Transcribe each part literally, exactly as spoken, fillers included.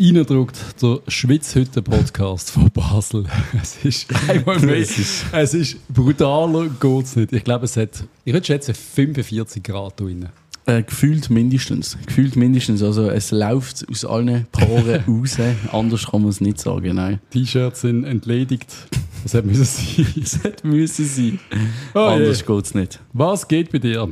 reindrückt, der Schwitzhütten-Podcast von Basel. Es ist einmal mehr, es ist brutaler, geht es nicht. Ich glaube, es hat, ich würde schätzen, fünfundvierzig Grad da drin. Äh, gefühlt mindestens. Gefühlt mindestens. Also es läuft aus allen Poren raus. Anders kann man es nicht sagen. Nein. T-Shirts sind entledigt. Das hätte müssen sein. Das hätte müssen sein. Oh, Anders geht es nicht. Was geht bei dir?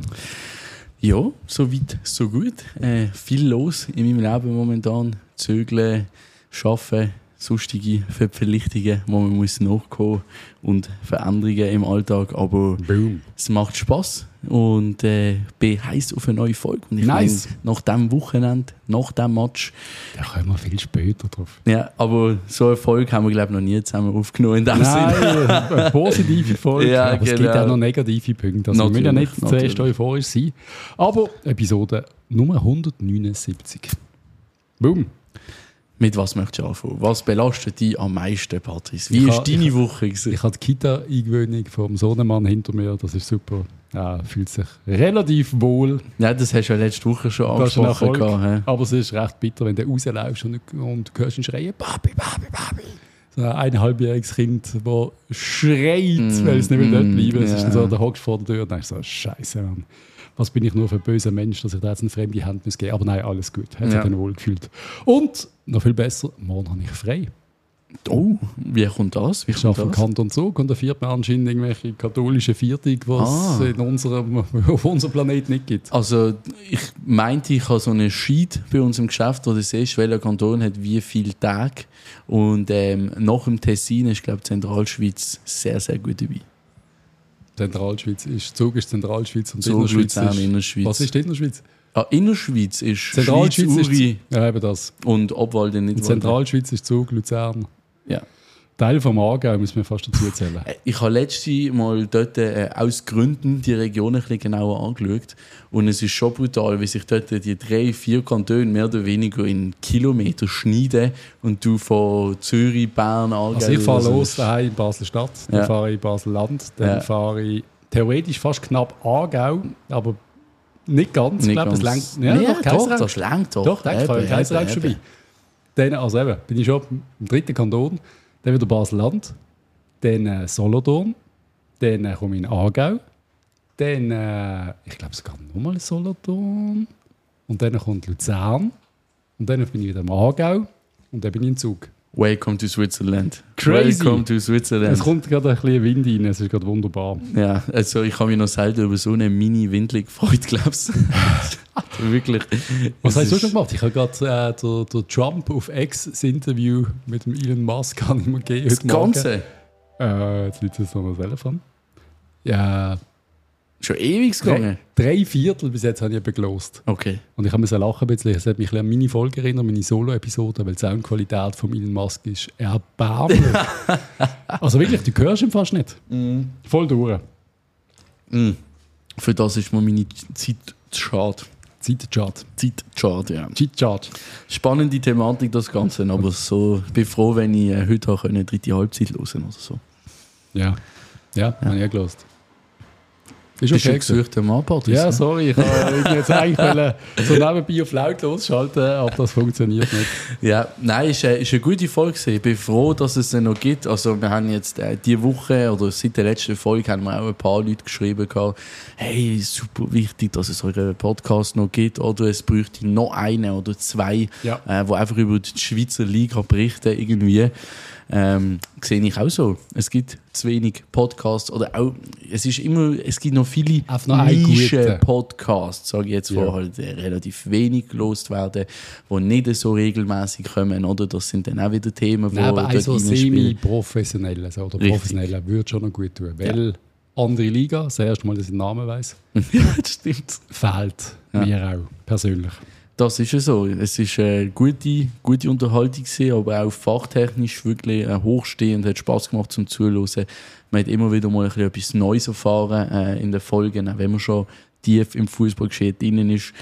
Ja, so weit, so gut. Äh, viel los in meinem Leben momentan. Zögeln, arbeiten, sonstige Verpflichtungen, wo man muss nachkommen und Veränderungen im Alltag. Aber Boom. Es macht Spass und äh, bin heiß auf eine neue Folge. Und ich nice. Meine, nach diesem Wochenende, nach diesem Match. Da kommen wir viel später drauf. Ja, aber so eine Folge haben wir, glaube ich, noch nie zusammen aufgenommen. In dem Nein, Sinn. eine positive Folge. Ja, aber genau. es gibt auch noch negative Punkte. Also wir müssen ja nicht natürlich. zuerst euphorisch sein. Aber Episode Nummer hundertneunundsiebzig. Boom. Mit was möchtest du anfangen? Was belastet dich am meisten, Patrice? Wie Ich ist ha- deine ich- Woche gewesen? Ich habe die Kita-Eingewöhnung vom Sohnemann hinter mir. Das ist super. Ja, fühlt sich relativ wohl. Ja, das hast du ja letzte Woche schon Das ist ein angesprochen. Erfolg. Gehabt, he? Aber es ist recht bitter, wenn du rausläufst und, und du hörst ihn schreien, Papi, Papi, Papi. So ein eineinhalbjähriges Kind, das schreit, Mm, weil es nicht mehr dort mm, bleiben. Es ist dann ja. so, da hockst du vor der Tür und denkst so, Scheiße, Mann. Was bin ich nur für ein böser Mensch, dass ich da jetzt eine fremde Hand muss geben. Aber nein, alles gut. Hat sich Ja. dann wohl gefühlt. Und, noch viel besser, morgen habe ich frei. Oh, wie kommt das? Wie Ich kommt arbeite im das? Kanton Zug und da feiert man anscheinend irgendwelche katholischen Viertig, was Ah. es in unserem, auf unserem Planeten nicht gibt. Also, ich meinte, ich habe so einen Sheet bei uns im Geschäft, wo du siehst, welcher Kanton hat wie viele Tage. Und ähm, nach dem Tessin ist, glaube ich, Zentralschweiz sehr, sehr gut dabei. Zentralschweiz ist, Zug ist Zentralschweiz und Zug, Innerschweiz Luzern, ist... Innerschweiz. Was ist die Innerschweiz? Ah, Innerschweiz ist Schweiz, Zentralschweiz ist... Uri Ja, eben das. und Obwalden nicht. Und Zentralschweiz ist Zug, Luzern. Ja. Teil vom Aargau, muss man fast dazu erzählen. Äh, Ich habe letztes Mal dort äh, aus Gründen die Region ein bisschen genauer angeschaut. Und es ist schon brutal, wie sich dort die drei, vier Kantone mehr oder weniger in Kilometer schneiden und du von Zürich, Bern, Aargau... Also ich fahre also los daheim in Basel-Stadt, dann Ja. fahre ich in Basel-Land, dann Ja. fahre ich theoretisch fast knapp Aargau, aber nicht ganz. Nicht ich glaube, es ganz. längt. Ja, Ja, doch, doch, Kaiserau. das längt doch. Doch, denke ich, Eben, ich Kaiserau eben, vorbei. eben. Dann, also eben, bin ich schon im dritten Kanton, dann wieder Basel-Land, dann äh, Solothurn, dann äh, komme ich in Aargau, dann, äh, ich glaube sogar nochmal in Solothurn, und dann kommt Luzern, und dann bin ich wieder im Aargau, und dann bin ich in Zug. Welcome to Switzerland. Crazy. Welcome to Switzerland. Es kommt gerade ein bisschen Wind rein, es ist gerade wunderbar. Ja, also ich habe mich noch selten über so eine Mini-Windel gefreut, glaubst du? Wirklich. Was Es hast du ist- schon gemacht? Ich habe gerade äh, der, der Trump auf X das Interview mit dem Elon Musk kann ich mir geben. Das heute Morgen. Ganze? Äh, jetzt liegt es noch das Telefon. Ja, Schon ewig drei, gegangen? drei Viertel bis jetzt habe ich eben gelost. Okay. Und ich musste lachen ein bisschen. Es hat mich ein bisschen an meine Folge erinnert, meine Solo-Episode, weil die Soundqualität von Elon Musk ist erbärmlich. Also wirklich, du hörst ihn fast nicht. Voll durch. Mm. Für das ist mir meine Zeit zu schade. Zeitchart. Zeit zu schade, ja. Cheatchart. Spannende Thematik, das Ganze. Aber so, ich bin froh, wenn ich äh, heute auch eine dritte Halbzeit hören oder so. Ja. Ja, habe ich auch gelost. Ist Bist du okay ein gewesen. gesuchter Mann, Patrice? Ja, sorry, ich wollte jetzt eigentlich wollen, so nebenbei auf lautlos schalten, aber das funktioniert nicht. Ja, nein, ist, äh, ist eine gute Folge gewesen. Ich bin froh, dass es sie noch gibt. Also wir haben jetzt äh, diese Woche oder seit der letzten Folge haben wir auch ein paar Leute geschrieben gehabt, hey, super wichtig, dass es euren Podcast noch gibt oder es bräuchte noch einen oder zwei, Ja. äh, die einfach über die Schweizer Liga berichten irgendwie. Ähm, sehe ich auch so. Es gibt zu wenig Podcasts oder auch, es ist immer, es gibt noch viele Einfach noch einen guten. Nischen-Podcasts, sage ich jetzt, Ja. wo halt äh, relativ wenig gelost werden, die nicht so regelmäßig kommen, oder? Das sind dann auch wieder Themen, die Nein, aber dort also reinspielen. semi-professionell also, oder Richtig. professionell würde schon noch gut tun. Weil andere Liga, das erste Mal, dass ich den Namen weiss, Ja, das stimmt. fehlt Ja. mir auch persönlich. Das ist ja so. Es ist eine gute, gute Unterhaltung gewesen, aber auch fachtechnisch wirklich äh, hochstehend, hat Spass gemacht zum Zuhören. Man hat immer wieder mal ein bisschen etwas Neues erfahren äh, in den Folgen, auch wenn man schon tief im Fußballgeschehen drin ist.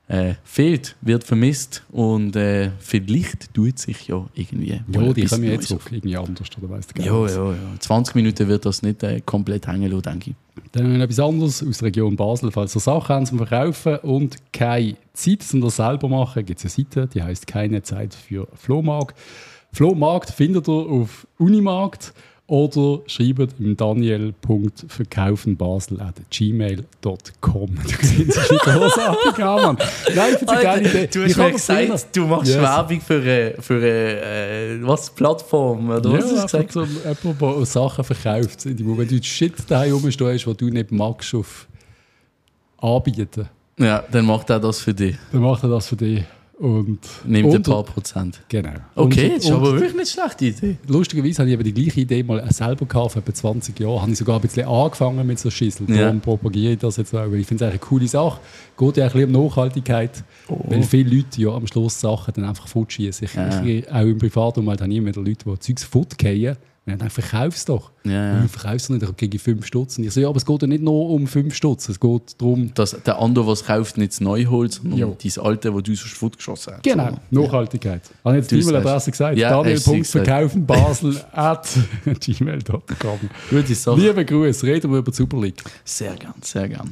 äh, fehlt, wird vermisst und äh, vielleicht tut sich ja irgendwie. Ja, die kommen ja jetzt zurück, irgendwie anders, oder weißt du? Ja, ja, ja. zwanzig Minuten wird das nicht äh, komplett hängen lassen, denke ich. Dann haben wir noch etwas anderes aus der Region Basel. Falls ihr Sachen haben zum Verkaufen und keine Zeit zum das selber machen, gibt es eine Seite, die heisst «Keine Zeit für Flohmarkt». Flohmarkt findet ihr auf Unimarkt oder schreibt im daniel punkt verkaufenbasel at gmail punkt com. Du siehst, es ist großartig an, Mann. Nein, ich finde es eine geile Idee. Du hast mir gesagt, du machst yes. Werbung für eine, für eine äh, was, Plattform, oder was ja, hast du gesagt? So jemand, der Sachen verkauft. Wenn du Shit daheim rumstehst, den du nicht magst, auf anbieten. Ja, dann macht er das für dich. Dann macht er das für dich. Und nimmt ein paar Prozent. Genau. Okay, und, das ist aber wirklich nicht eine schlechte Idee. Lustigerweise habe ich aber die gleiche Idee mal selber gehabt, vor etwa zwanzig Jahren. Habe ich sogar ein bisschen angefangen mit so Schissel. Ja. Darum propagiere ich das jetzt auch, weil ich finde es eine coole Sache. Geht ja ein bisschen um Nachhaltigkeit, oh. weil viele Leute ja am Schluss Sachen dann einfach fortschießen. Ich, ja. ich, auch im Privatumfeld habe ich immer wieder Leute, die Zeugs fortgehen. Und dann verkauf es doch. Ja, ja. Ich verkaufe es nicht gegen fünf Stutz. Ich so, ja, aber es geht ja nicht nur um fünf Stutz. Es geht darum, dass der andere, was kauft, nicht das Neue holt, sondern ja. dein Alte, das du sonst fortgeschossen hast. Genau, so. Nachhaltigkeit. Ja. Habe ich jetzt die E-Mail-Adresse gesagt? Ja, daniel punkt verkaufen basel at gmail punkt com. Gute Sache. Liebe Grüße, reden wir über die Super League. Sehr gern, sehr gern.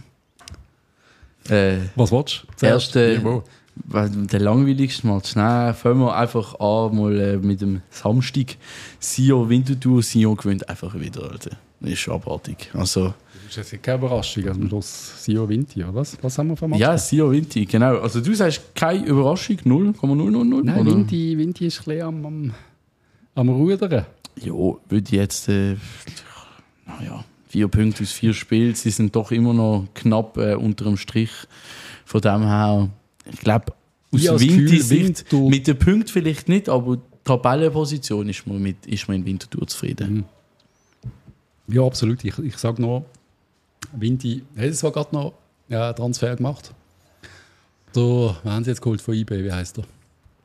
Äh, was willst du? Erste, der langweiligste Mal. Schnell, fangen wir einfach an mal, äh, mit dem Samstag. Sion Winterthur, Sion gewinnt einfach wieder. Alter. Das ist abartig. Also, das ist jetzt keine Überraschung. Also am Schluss Sion Vinti, oder was? Was haben wir für Match? Ja, Sion Vinti, genau. Also du sagst keine Überraschung, null Komma null null null? Nein, Vinti, Vinti ist ein bisschen am, am, am Rudern. Ja, würde ich jetzt... Äh, naja, vier Punkte aus vier Spielen. Sie sind doch immer noch knapp äh, unter dem Strich. Von dem her... Ich glaube, aus Vinti-Sicht, mit den Punkten vielleicht nicht, aber die Tabellenposition ist man, mit, ist man in Winterthur zufrieden. Ja, absolut. Ich, ich sage noch, Vinti hat zwar gerade noch ja, einen Transfer gemacht. So, wir haben sie jetzt geholt von eBay, wie heisst er?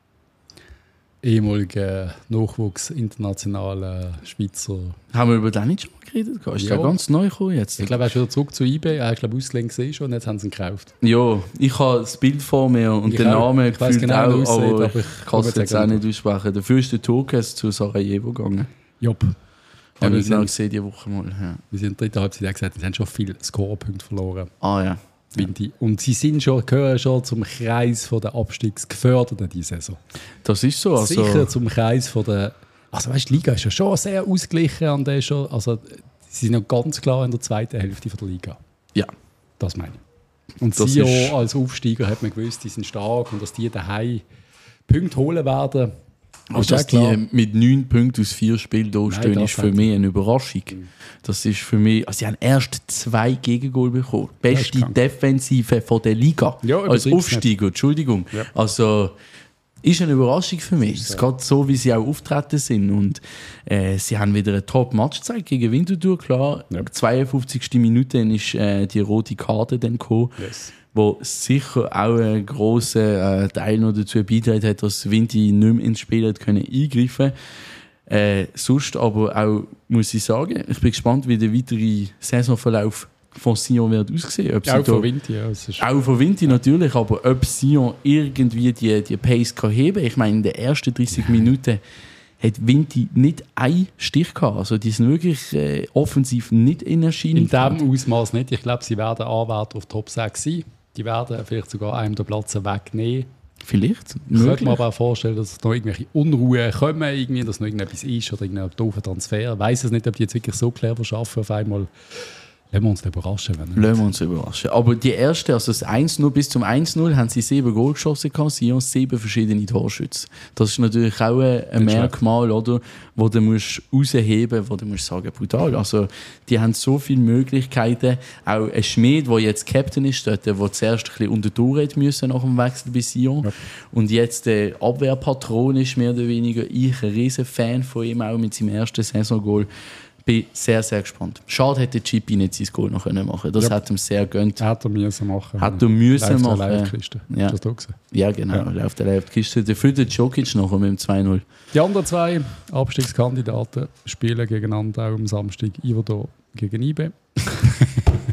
Ehemaliger Nachwuchs, internationaler Schweizer. Haben wir über den nicht schon geredet? Ist ja. der ganz neu gekommen jetzt? Ich glaube, er ist wieder zurück zu eBay. Er ist, glaube ich, ausgelehnt gesehen schon und jetzt haben sie ihn gekauft. Ja, ich habe das Bild vor mir und ich den auch, Namen gefühlt genau, auch, aussieht, aber ich kann es jetzt auch nicht aussprechen. Dafür ist der Turkes zu Sarajevo gegangen. Jopp. Ja, habe ich genau gesehen, diese Woche mal. Ja. Wir sind in der dritten Halbzeit gesagt, sie haben schon viele Scorerpunkte verloren. Ah ja. Vinti. Und sie sind schon, gehören schon zum Kreis von der Abstiegsgeförderten diese Saison. Das ist so. Also sicher zum Kreis von der... Also weißt, die Liga ist ja schon sehr ausgeglichen an der schon. Also sie sind noch ganz klar in der zweiten Hälfte von der Liga. Ja. Das meine ich. Und das Sion ist als Aufsteiger hat man gewusst, die sind stark und dass die daheim Punkte holen werden. Aber dass die mit neun Punkten aus vier Spielen da stehen, ist für mich eine Überraschung. Mhm. Das ist für mich, also sie haben erst zwei Gegengol bekommen. Beste Defensive von der Liga. Ja, als Aufsteiger, Entschuldigung. Ja. Also ist eine Überraschung für mich. Es geht so, wie sie auch auftreten sind. Und äh, sie haben wieder einen Top-Match gezeigt gegen Winterthur, klar. Ja. zweiundfünfzigste Minute ist äh, die rote Karte dann gekommen. Yes. Wo sicher auch einen grossen äh, Teil noch dazu beigetragen hat, dass Vinti nicht mehr ins Spiel hat können eingreifen äh, sonst aber auch, muss ich sagen, ich bin gespannt, wie der weitere Saisonverlauf von Sion wird aussehen. Ob auch von Vinti, ja. Auch von Vinti natürlich, aber ob Sion irgendwie die, die Pace kann heben. Ich meine, in den ersten dreißig Minuten hat Vinti nicht einen Stich gehabt. Also die sind wirklich äh, offensiv nicht in Erscheinung. In diesem Ausmaß nicht. Ich glaube, sie werden Anwärter auf Top sechs sein. Die werden vielleicht sogar einem der Plätze wegnehmen. Vielleicht. Ich könnte mir aber auch vorstellen, dass noch irgendwelche Unruhe kommen, irgendwie, dass noch irgendetwas ist oder irgendein doofer Transfer. Ich weiss es nicht, ob die jetzt wirklich so clever schaffen auf einmal. Lassen wir uns überraschen. Wenn Lassen wir uns überraschen. Aber die erste, also das eins null bis zum eins null, haben sie sieben Goal geschossen, Sion sieben verschiedene Torschützen. Das ist natürlich auch ein, ein Merkmal, oder, wo du musst rausheben, wo du musst sagen, brutal. Also die haben so viele Möglichkeiten. Auch ein Schmied, der jetzt Captain ist, dort, der zuerst ein bisschen unter die Tour hätte müssen nach dem Wechsel bei Sion. Ja. Und jetzt der Abwehrpatron ist mehr oder weniger. Ich ein riesen Fan von ihm, auch mit seinem ersten Saisongoal. Bin sehr, sehr gespannt. Schade, hätte Chippy nicht sein Goal noch machen können. Das ja. hat ihm sehr gönnt. Hat er müssen machen. Hat er müssen Läuft machen. Läuftkiste. Ja. Hast du das gesehen? Ja, genau. Ja. Läuft der Läuftkiste. Dafür der Djokic noch mit dem zwei null. Die anderen zwei Abstiegskandidaten spielen gegeneinander auch am Samstag. Iverdor gegen I B.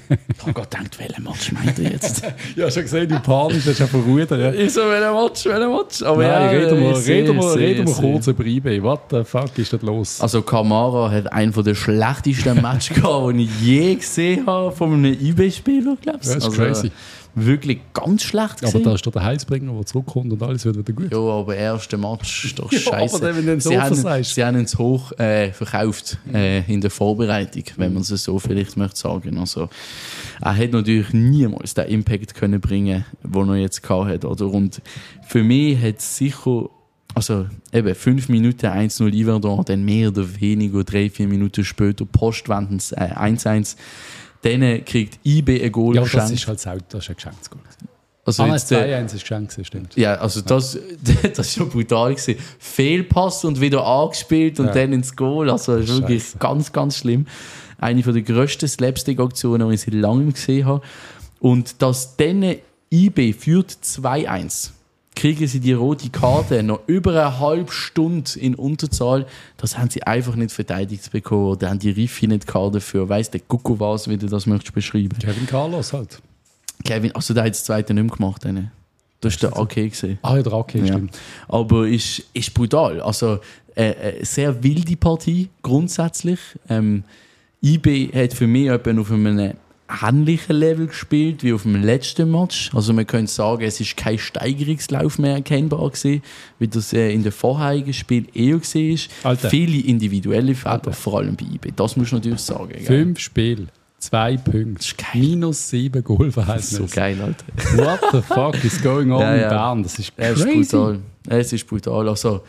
Ich habe gerade gedacht, welchen Match meint ihr jetzt? Ja, schon gesehen, du panisch, das ist einfach verruht. Ja. Ich so, welchen Match, welchen Match? Aber Nein, ja, reden wir, ich sehe, reden wir, ich reden wir sehe, kurz über eBay. What the fuck ist das los? Also Kamara hat einen der schlechtesten Matches gehabt, den ich je gesehen habe von einem eBay-Spieler, glaube ich. Ja, das ist also, crazy. Wirklich ganz schlecht Aber gesehen. da ist doch der Heilsbringer, der zurückkommt und alles wird wieder gut. Ja, aber erste Match ist doch Ja, scheiße. aber dann, wenn du den sie, so haben, sagst. sie haben ihn zu hoch äh, verkauft äh, in der Vorbereitung, wenn man es so vielleicht möchte sagen. Also, er hat natürlich niemals den Impact können bringen, den er jetzt gehabt hat. Oder? Und für mich hat es sicher, also eben fünf Minuten eins null Iverdon, dann mehr oder weniger drei, vier Minuten später postwendend äh, eins eins. Dann kriegt eBay ein Goal Ja, geschenkt. das ist halt sau, das ist ein Geschenksgoal. Also Ah, nein, jetzt, äh, zwei eins ist geschenkt, stimmt. ja, also das, das ist schon brutal gewesen. Fehlpass und wieder angespielt und Ja. dann ins Goal. Also das ist wirklich Scheisse. ganz, ganz schlimm. Eine von der grössten Slapstick-Aktionen, die ich seit langem gesehen habe. Und dass dann eBay führt zwei eins, kriegen sie die rote Karte noch über eine halbe Stunde in Unterzahl. Das haben sie einfach nicht verteidigt bekommen. Oder haben die Riffi nicht gehabt dafür. Weiss der Kuckuck was, wie du das möchtest beschreiben. Kevin Carlos halt. Kevin, also der hat das zweite nicht mehr gemacht. Dann. Das ist der A K gesehen. Ah ja, der okay, Ja. stimmt. Aber ist, ist brutal. Also äh, eine sehr wilde Partie grundsätzlich. Ähm, eBay hat für mich etwa auf einem ähnlichen Level gespielt wie auf dem letzten Match. Also man könnte sagen, es ist kein Steigerungslauf mehr erkennbar gewesen, wie das äh, in den vorherigen Spielen eher war. Alter. Viele individuelle Fehler, Alter. vor allem bei eBay. Das muss man natürlich sagen. Gell? Fünf Spiele, zwei Punkte, ist geil. minus sieben Goalverhältnis. So geil, Alter. What the fuck is going on Ja, in ja. Bern? Das ist Es ist crazy. brutal. Es ist brutal. Also,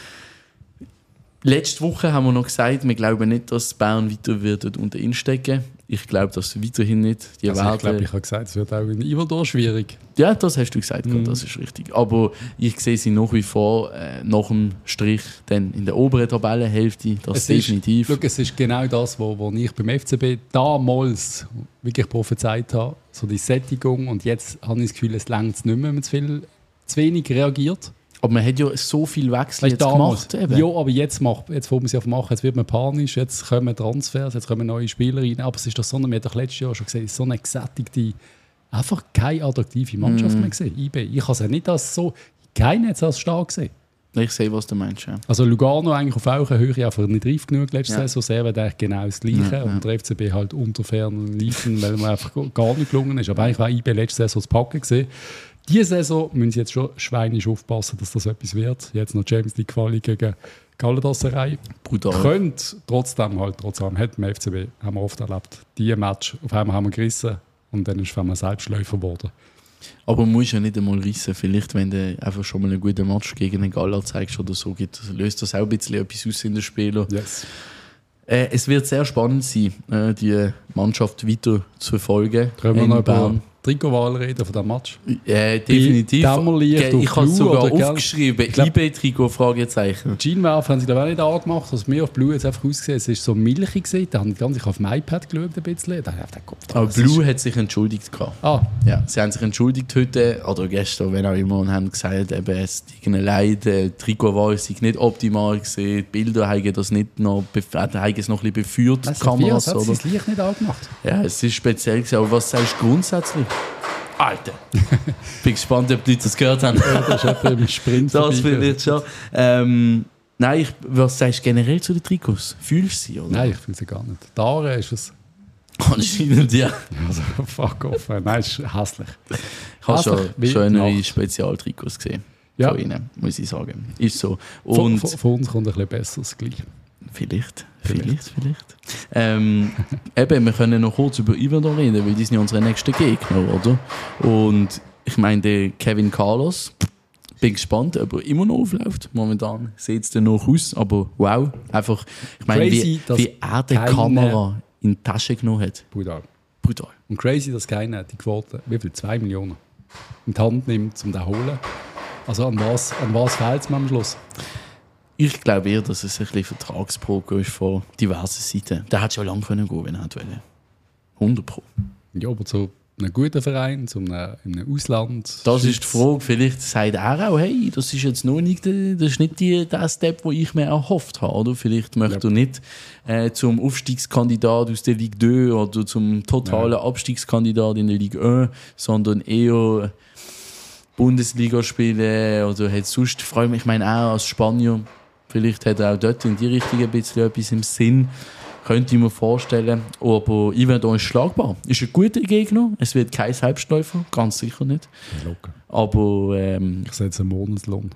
letzte Woche haben wir noch gesagt, wir glauben nicht, dass Bern weiter wird unter ihn stecken. Ich glaube das weiterhin nicht. Die Also ich werden, glaube, ich habe gesagt, es wird auch in Iverdor schwierig. ja, das hast du gesagt, Mhm. das ist richtig. Aber ich sehe sie nach wie vor äh, nach dem Strich dann in der oberen Tabellenhälfte. Das Es ist, definitiv. schau, es ist genau das, wo, wo ich beim F C B damals wirklich prophezeit habe. So die Sättigung. Und jetzt habe ich das Gefühl, es reicht nicht mehr, wenn man zu, viel, zu wenig reagiert. Aber man hat ja so viel Wechsel Weißt, jetzt damals, gemacht. Eben. ja, aber jetzt, macht, jetzt fängt man sich auf machen, jetzt wird man panisch, jetzt kommen Transfers, jetzt kommen neue Spieler rein. Aber es ist doch so, wir haben doch letztes Jahr schon gesehen, es ist so eine gesättigte, einfach keine attraktive Mannschaft Mhm. mehr gesehen. eBay. Ich habe es ja nicht als so, keiner hat es als stark gesehen. Ich sehe, was du meinst. Ja. Also Lugano eigentlich auf Augenhöhe, einfach nicht reif genug letzte Ja. Saison, sehr eigentlich genau das Gleiche. Ja, ja. Und der F C B halt unter fernen Liefen, weil man einfach gar nicht gelungen ist. Aber eigentlich war eBay letzte Saison das Packen gesehen. Diese Saison müssen sie jetzt schon schweinisch aufpassen, dass das etwas wird. Jetzt noch Champions League Quali gegen Galatasaray. Brutal. Könnte trotzdem halt, trotzdem hat beim F C B, haben wir oft erlebt, die Match, auf einmal haben wir gerissen und dann ist es ein Selbstläufer geworden. Aber man muss ja nicht einmal rissen. Vielleicht, wenn du einfach schon mal einen guten Match gegen einen Galler zeigst oder so, gibt, löst das auch ein bisschen etwas aus in den Spielern. Yes. Äh, es wird sehr spannend sein, äh, die Mannschaft weiter zu verfolgen. Können wir in noch über Bern. Trikotwahl reden von diesem Match? Äh, definitiv. Dämmerlicht Ge- auf ich habe es Blue sogar oder, gell? aufgeschrieben. Ich glaub- eBay-Trikot, Fragezeichen. Scheinwerfer haben sie glaube ich auch nicht angemacht. Also mir auf Blue jetzt einfach ausgesehen, es ist so milchig gewesen. Da habe ich ganz ich auf dem iPad geschaut ein bisschen. Da habe ich auf den Kopf Aber das Blue ist- hat sich entschuldigt. Gehabt. Ah, Ja, sie haben sich entschuldigt heute oder gestern, wenn auch immer, und haben gesagt, eben, es tut ihnen leid, die Trikotwahl sei nicht optimal gewesen, die Bilder haben das nicht noch, bef- äh, haben es noch ein bisschen beführt, die weißt du, Kameras, hat sie oder? das Licht nicht angemacht? Ja, es ist speziell gewesen, aber was sagst du grundsätzlich? Alter! Bin gespannt, ob die Leute das gehört haben. Ja, das ist etwa im Sprint Das vorbeigegangen. vielleicht schon. Ähm, nein, ich, was sagst du generell zu den Trikots? Fühlst du sie, oder? Nein, ich fühle sie gar nicht. Da ist es. Anscheinend, ja. Also, fuck off. Nein, es ist hässlich. Ich habe schon Hässlich wie schönere Nacht. Spezialtrikots gesehen. Ja. Von ihnen, muss ich sagen. Ist so. Von, Und von, von uns kommt ein bisschen besseres gleich. vielleicht, vielleicht, vielleicht. Ähm, eben, wir können noch kurz über Iverdor reden, weil die sind ja unsere nächsten Gegner, oder? Und ich meine, der Kevin Carlos, bin gespannt, ob er immer noch aufläuft. Momentan sieht es dann noch aus, aber wow. Einfach, ich meine, Crazy, wie, dass wie er die keine- Kamera in die Tasche genommen hat. Brutal. Brutal. Und crazy, dass keiner die Quote, wie viel? Zwei Millionen in die Hand nimmt, um den zu holen. Also an was, an was fehlt es mir am Schluss? Ich glaube eher, dass es ein bisschen Vertragsbroker ist von diversen Seiten. Der hätte schon lange können gehen, wenn er wollte. hundert Pro. Ja, aber so einem guten Verein, zu einem, in einem Ausland. Das ist die Frage. Vielleicht sagt er auch, hey, das ist jetzt noch nicht, der, das ist nicht die, der Step, den ich mir erhofft habe. Oder? Vielleicht möchte Ja. er nicht äh, zum Aufstiegskandidat aus der Ligue zwei oder zum totalen Ja. Abstiegskandidat in der Ligue eins, sondern eher Bundesliga spielen oder hat sonst, freue mich, ich meine auch als Spanier, vielleicht hat er auch dort in die Richtung ein bisschen etwas im Sinn. Könnte ich mir vorstellen. Aber Yverdon ist schlagbar. Ist ein guter Gegner. Es wird kein Selbstläufer, ganz sicher nicht. Ja, locker. Aber ähm, Ich setze einen Monatslohn.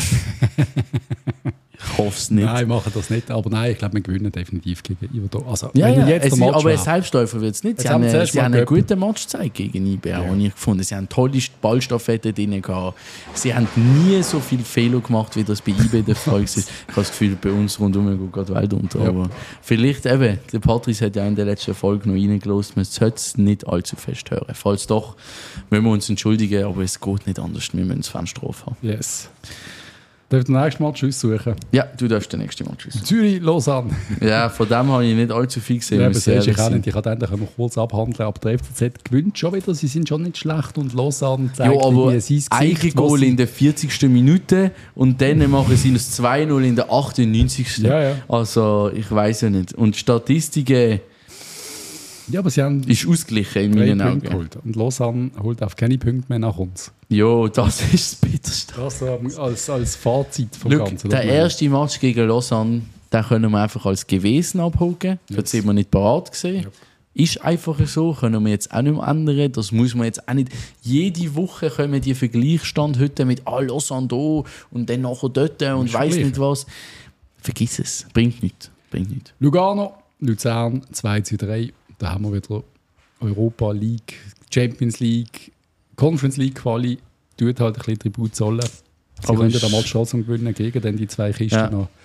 ich hoffe es nicht. Nein, machen das nicht. Aber nein, ich glaube, wir gewinnen definitiv gegen Iverdon. Also, Ja, wenn ja, jetzt es der ist, Match aber ein wäre. Selbstläufer wird es nicht. Jetzt Sie haben haben, wir äh, zuerst sie mal haben einen gehabt. guten Match gezeigt gegen I B, Ja. habe ich gefunden. Sie haben eine tolle Ballstaffette drin gehabt. Sie haben nie so viele Fehler gemacht, wie das bei I B der Fall war. Ich habe das Gefühl, bei uns rundum geht gerade die Welt unter. Ja. Aber vielleicht eben, der Patrice hat ja in der letzten Folge noch reingelassen, man sollte es nicht allzu fest hören. Falls doch, müssen wir uns entschuldigen, aber es geht nicht anders. Wir müssen Fanstrafe haben. Yes. Darf ich den nächsten Match aussuchen? Ja, du darfst den nächsten Match wissen. Zürich, Lausanne. Ja, von dem habe ich nicht allzu viel gesehen. Ja, muss das ich ist ehrlich ich auch sein. nicht. Ich kann endlich noch kurz abhandeln, aber der F C Z gewinnt schon wieder. Sie sind schon nicht schlecht und Lausanne zeigt Ja, aber irgendwie sein Gesicht, ein was Goal sie- in der vierzigsten Minute und dann machen sie das zwei null in der achtundneunzigsten Ja, ja. Also, ich weiß ja nicht. Und die Statistiken Ja, aber sie haben ist ausgeglichen in drei meinen Punkte Augen. geholt. Und Lausanne holt auf keine Punkte mehr nach uns. Ja, das ist das Bitterste. Das ähm, als, als Fazit vom Look, Ganzen. der erste Match gegen Lausanne, den können wir einfach als gewesen abhaken. Dort Yes. sind wir nicht parat gesehen. Ja. Ist einfach so, können wir jetzt auch nicht mehr ändern. Das muss man jetzt auch nicht. Jede Woche kommen die Vergleichsstand heute mit ah, Lausanne da und dann nachher dort und Ist weiss gleich. nicht was. Vergiss es. Bringt nichts. Bringt nichts. Lugano, Luzern zwei zu drei. Da haben wir wieder Europa League, Champions League, Conference League Quali. Tut halt ein bisschen Tribut zollen. Sie Aber können ist- den Match trotzdem gewinnen gegen dann die zwei Kisten Ja. noch.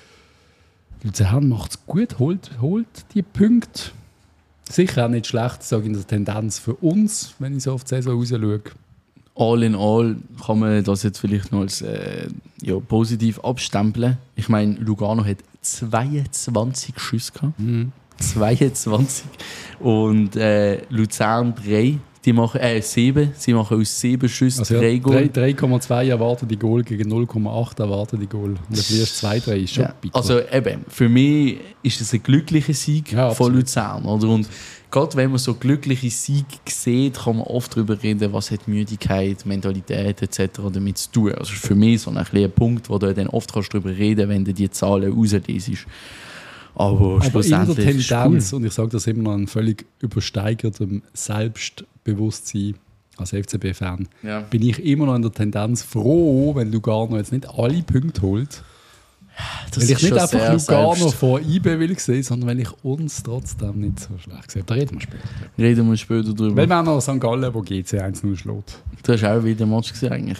Luzern macht es gut, holt, holt die Punkte. Sicher auch nicht schlecht, sage ich in der Tendenz für uns, wenn ich so auf die Saison raus schaue. All in all kann man das jetzt vielleicht noch als äh, ja, positiv abstempeln. Ich meine, Lugano hat zweiundzwanzig Schüsse gehabt. zweiundzwanzig. Und äh, Luzern drei. Die machen äh, sieben. Sie machen aus sieben Schüssen Also drei ja, Goal. drei Komma zwei erwartete Goal gegen null Komma acht erwartete Goal. Und dann verlierst du zwei drei, ist schon Ja, bitter. also eben, für mich ist es ein glücklicher Sieg Ja, von absolut. Luzern. Oder? Und gerade wenn man so glückliche Siege sieht, kann man oft darüber reden, was hat Müdigkeit, Mentalität et cetera damit zu tun. Also für mich so ein, ein Punkt, wo du dann oft kannst darüber reden, wenn du die Zahlen rauslesest. Aber, Aber in der schlussendlich ist es Tendenz, cool. und ich sage das immer noch, ein völlig übersteigertem Selbstbewusstsein als F C B-Fan, Ja. bin ich immer noch in der Tendenz froh, wenn Lugano jetzt nicht alle Punkte holt. Das Weil ich ist nicht schon einfach sehr Lugano selbst. vor I B will sehen, sondern weil ich uns trotzdem nicht so schlecht sehe. Da reden wir später. Reden wir später drüber. Weil wir haben noch Sankt Gallen, wo G C eins null schlägt. Du hast auch wieder ein Match gesehen eigentlich.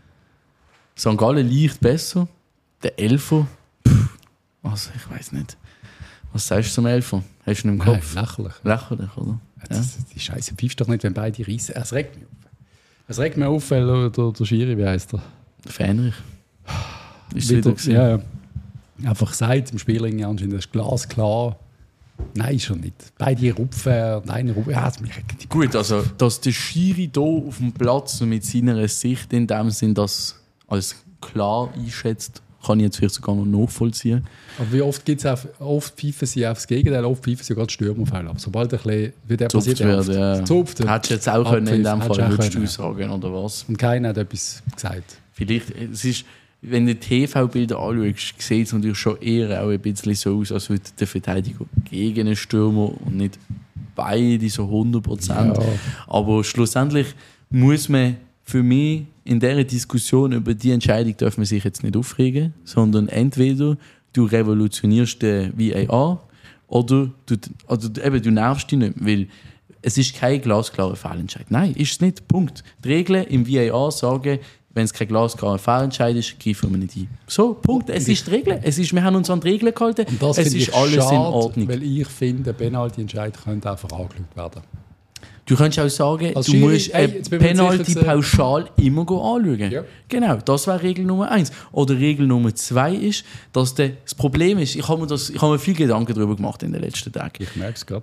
Sankt Gallen leicht besser. Der Elfer, pff, also ich weiß nicht. Was sagst du zum Elfer? Hast du ihn im Nein, Kopf? lächerlich. Lächerlich, oder? Ja. Das, die Scheiße pfeift doch nicht, wenn beide reissen. Es regt mich auf. Es regt mich auf, weil der, der Schiri, wie heisst er? Fähnrich. Ist es Wieder, wieder gewesen? ja, ja. Einfach sagt im Spiel irgendwie anscheinend, das ist glasklar. Nein, schon nicht. Beide rupfen und einer rupfen. Ja, das mich regt die Gut, also dass der Schiri hier auf dem Platz mit seiner Sicht in dem Sinn das als klar einschätzt, kann ich jetzt vielleicht sogar noch nachvollziehen. Aber wie oft gibt es auch, oft pfeifen sie aufs Gegenteil, oft pfeifen sie gerade Stürmerfall ab. Sobald ein bisschen, wie der Zupft passiert, ja oft. werden, ja. Zupft wird. Hättest du jetzt auch können in dem Abpfiff, Fall, hättest du würdest auch du können. sagen, oder was? Und keiner hat etwas gesagt. Vielleicht, es ist, wenn du T V-Bilder anschaust, sieht es natürlich schon eher auch ein bisschen so aus, als würde der Verteidiger gegen einen Stürmer und nicht beide so hundert Prozent. Ja. Aber schlussendlich muss man für mich in dieser Diskussion über die Entscheidung darf man sich jetzt nicht aufregen, sondern entweder du revolutionierst den V A R oder du, oder eben, du nervst dich nicht, weil es ist kein glasklarer Fehlentscheid. Nein, ist es nicht. Punkt. Die Regeln im V A R sagen, wenn es kein glasklarer Fehlentscheid ist, greifen wir nicht ein. So, Punkt. Es ist die Regel. Es ist, wir haben uns an die Regeln gehalten. Und das Es finde ist ich alles schade, in Ordnung. weil ich finde, Penalty-Entscheid könnte einfach angeschaut werden. Du kannst auch sagen, Als du Schiri, musst ey, eine jetzt bin ich mir Penalty sicher gewesen- pauschal immer anschauen. Ja. Genau, das wäre Regel Nummer eins. Oder Regel Nummer zwei ist, dass der, das Problem ist, ich habe mir, das, ich habe mir viel Gedanken darüber gemacht in den letzten Tagen. Ich merke es gerade.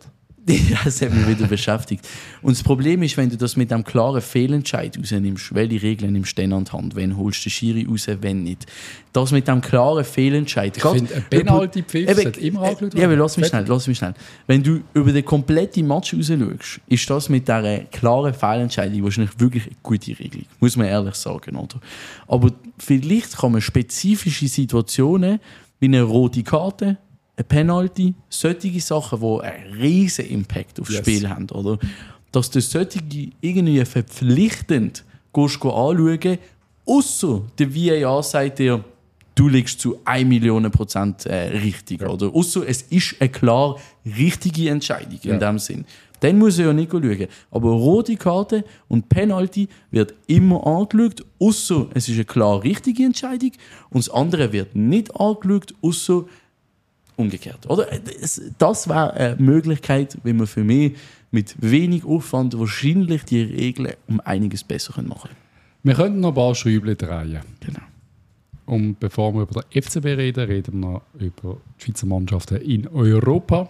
Ja, das hat mich wieder beschäftigt. Und das Problem ist, wenn du das mit einem klaren Fehlentscheid rausnimmst, welche Regeln nimmst du denn an die Hand? Wenn holst du den Schiri raus, wenn nicht? Das mit einem klaren Fehlentscheid. Ich finde, ein Penalty-Pfiff sollte immer angeschaut werden. Ja, aber lass mich schnell, lass mich schnell. Wenn du über den kompletten Match raus schaust, ist das mit dieser klaren Fehlentscheidung wahrscheinlich wirklich eine gute Regelung. Muss man ehrlich sagen, oder? Aber vielleicht kann man spezifische Situationen wie eine rote Karte, eine Penalty, solche Sachen, die einen riesen Impact aufs Yes. Spiel haben, oder? Dass du solche irgendwie verpflichtend gehst anschauen, ausser der V A R sagt dir, du liegst zu eine Million Prozent äh, richtig, Ja. oder? Ausser es ist eine klar richtige Entscheidung in Ja. dem Sinn. Dann muss er ja nicht schauen. Aber rote Karte und Penalty wird immer angeschaut, ausser es ist eine klar richtige Entscheidung und das andere wird nicht angeschaut, ausser umgekehrt. Oder? Das, das wäre eine Möglichkeit, wie man für mich mit wenig Aufwand wahrscheinlich die Regeln um einiges besser machen können. Wir könnten noch ein paar Schräubchen drehen. Genau. Und bevor wir über den F C B reden, reden wir noch über die Schweizer Mannschaften in Europa.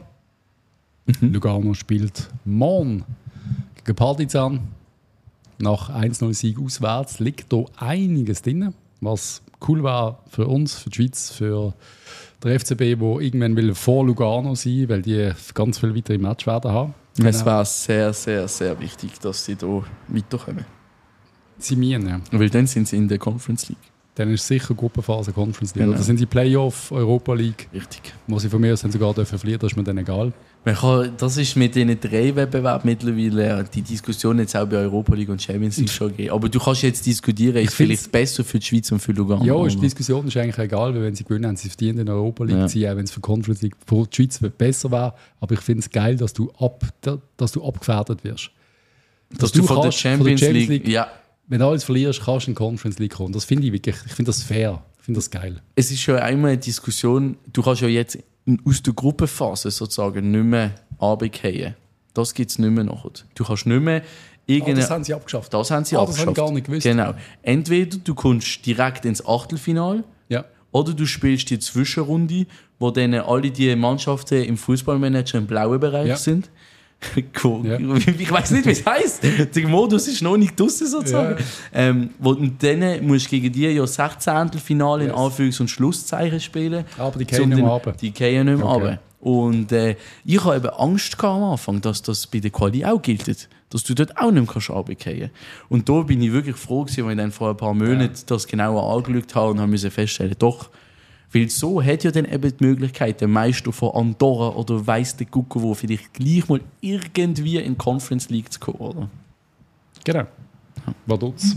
Mhm. Lugano spielt morgen gegen Partizan. Nach eins null Sieg auswärts liegt da einiges drin, was cool war für uns, für die Schweiz, für den F C B, der irgendwann will vor Lugano sein, weil die ganz viel weitere Match werden haben. Es Genau. wäre sehr, sehr, sehr wichtig, dass sie hier weiterkommen. Sie meinen, ja. Weil dann sind sie in der Conference League. Dann ist sicher Gruppenphase Conference League. Genau. Das sind die Playoff Europa League, Richtig. wo sie von mir aus sogar dürfen verlieren, das ist mir dann egal. Man kann, das ist mit diesen drei Wettbewerben mittlerweile die Diskussion jetzt auch bei Europa League und Champions League schon gegeben. Aber du kannst jetzt diskutieren, ist Ich find's- vielleicht besser für die Schweiz und für Lugano. Ja, ist die oder? Diskussion ist eigentlich egal, weil wenn sie gewinnen, haben sie verdient in der Europa League Ja. zu sein, auch wenn es für Conference League für die Schweiz besser wäre. Aber ich finde es geil, dass du, ab, dass du abgefährdet wirst. Dass du von der kannst Champions, League, ja, wenn du alles verlierst, kannst du in die Conference League kommen. Das finde ich wirklich, ich finde das fair. Ich finde das geil. es ist ja einmal eine Diskussion, du kannst ja jetzt in- aus der Gruppenphase sozusagen nicht mehr runterfallen. Das gibt es nicht mehr nachher. Du kannst nicht mehr irgendeine... das haben sie abgeschafft. Das haben sie Ah, das habe abgeschafft. ich gar nicht gewusst. Genau. Entweder du kommst direkt ins Achtelfinale Ja. oder du spielst die Zwischenrunde, wo dann alle die Mannschaften im Fußballmanager im blauen Bereich Ja. sind. Cool. Ja. Ich weiß nicht, wie es heisst. Der Modus ist noch nicht draussen sozusagen. Ja. Ähm, wo, und dann musst du gegen die ja Sechzehntelfinale in Yes. Anführungs- und Schlusszeichen spielen. Aber die Um gehen nicht den- mehr runter. Die gehen nicht mehr Okay. runter. Und äh, ich habe eben Angst gehabt am Anfang, dass das bei der Quali auch gilt. Dass du dort auch nicht mehr runterfallen kannst. Und da bin ich wirklich froh gewesen, weil ich dann vor ein paar Monaten das genauer angeschaut habe und habe müssen feststellen, doch, weil so hat ja dann eben die Möglichkeit, der Meister von Andorra oder weiss der Gucke, wo vielleicht gleich mal irgendwie in die Conference League zu kommen, oder? Genau. Vaduz.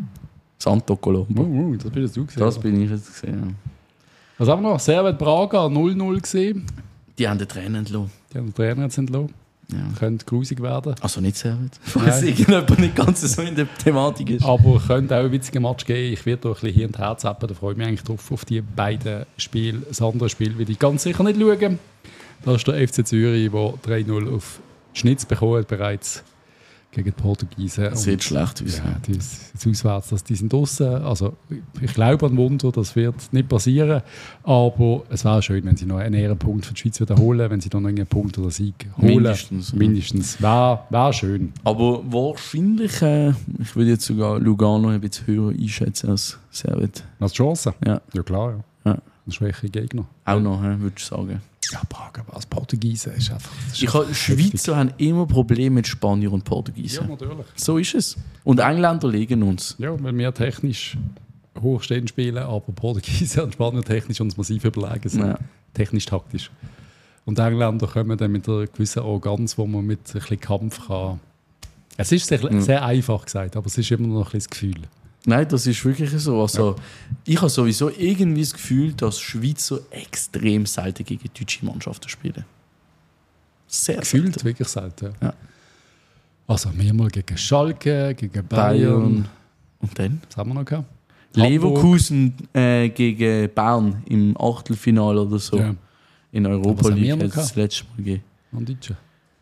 Santo Colombo. Uh, uh, das bist du gesehen. Das bin ich jetzt gesehen. Was haben wir noch? Servet Braga null null gesehen. Die haben den Trainer entlassen. Die haben den Trainer jetzt entlassen. Ja. Könnte grusig werden. Also nicht sehr gut. Falls irgendjemand nicht ganz so in der Thematik ist. Aber könnte auch ein witziger Match geben. Ich werde da ein bisschen Hirn und Herz haben. Da freue ich mich eigentlich drauf, auf die beiden Spiele. Das andere Spiel will ich ganz sicher nicht schauen. Da ist der F C Zürich, der drei null auf die Schnitz bekommen hat, bereits gegen die Portugiesen. Das sieht schlecht aus. Ja, die, das Auswärts, dass die sind draussen. Also, ich glaube an Wunder, das wird nicht passieren. Aber es wäre schön, wenn sie noch einen Ehrenpunkt für die Schweiz wiederholen, wenn sie dann noch einen Punkt oder Sieg holen. Mindestens, ja. Mindestens. Wäre wär schön. Aber wahrscheinlich, äh, ich würde jetzt sogar Lugano ein bisschen höher einschätzen als Servet. Als Chance? Ja. Ja, klar. Ja. Ja. Ein schwächerer Gegner. Auch noch, äh, würde ich sagen. Ja, Braga als Portugiesen ist einfach. Das ist Ich habe, einfach Schweizer haben immer Probleme mit Spanier und heftig. Portugiesen. Ja, natürlich. So ist es. Und Engländer liegen uns. Ja, weil wir technisch hochstehend spielen, aber Portugiesen und Spanier technisch uns massiv überlegen sind. Ja. Technisch-taktisch. Und die Engländer kommen dann mit einer gewissen Arroganz, wo man mit ein bisschen Kampf kann. Es ist sehr, Mhm. sehr einfach gesagt, aber es ist immer noch ein bisschen das Gefühl. Nein, das ist wirklich so. Also, ich habe sowieso irgendwie das Gefühl, dass Schweizer extrem selten gegen deutsche Mannschaften spielen. Sehr Gefühlt selten. wirklich selten. Ja. Also mehrmals gegen Schalke, gegen Bayern. Bayern. Und dann? Was haben wir noch gehabt? Leverkusen äh, gegen Bern im Achtelfinale oder so. Ja. In Europa Was haben wir League noch hat es das gehabt? letzte Mal gegeben. Am Deutschen.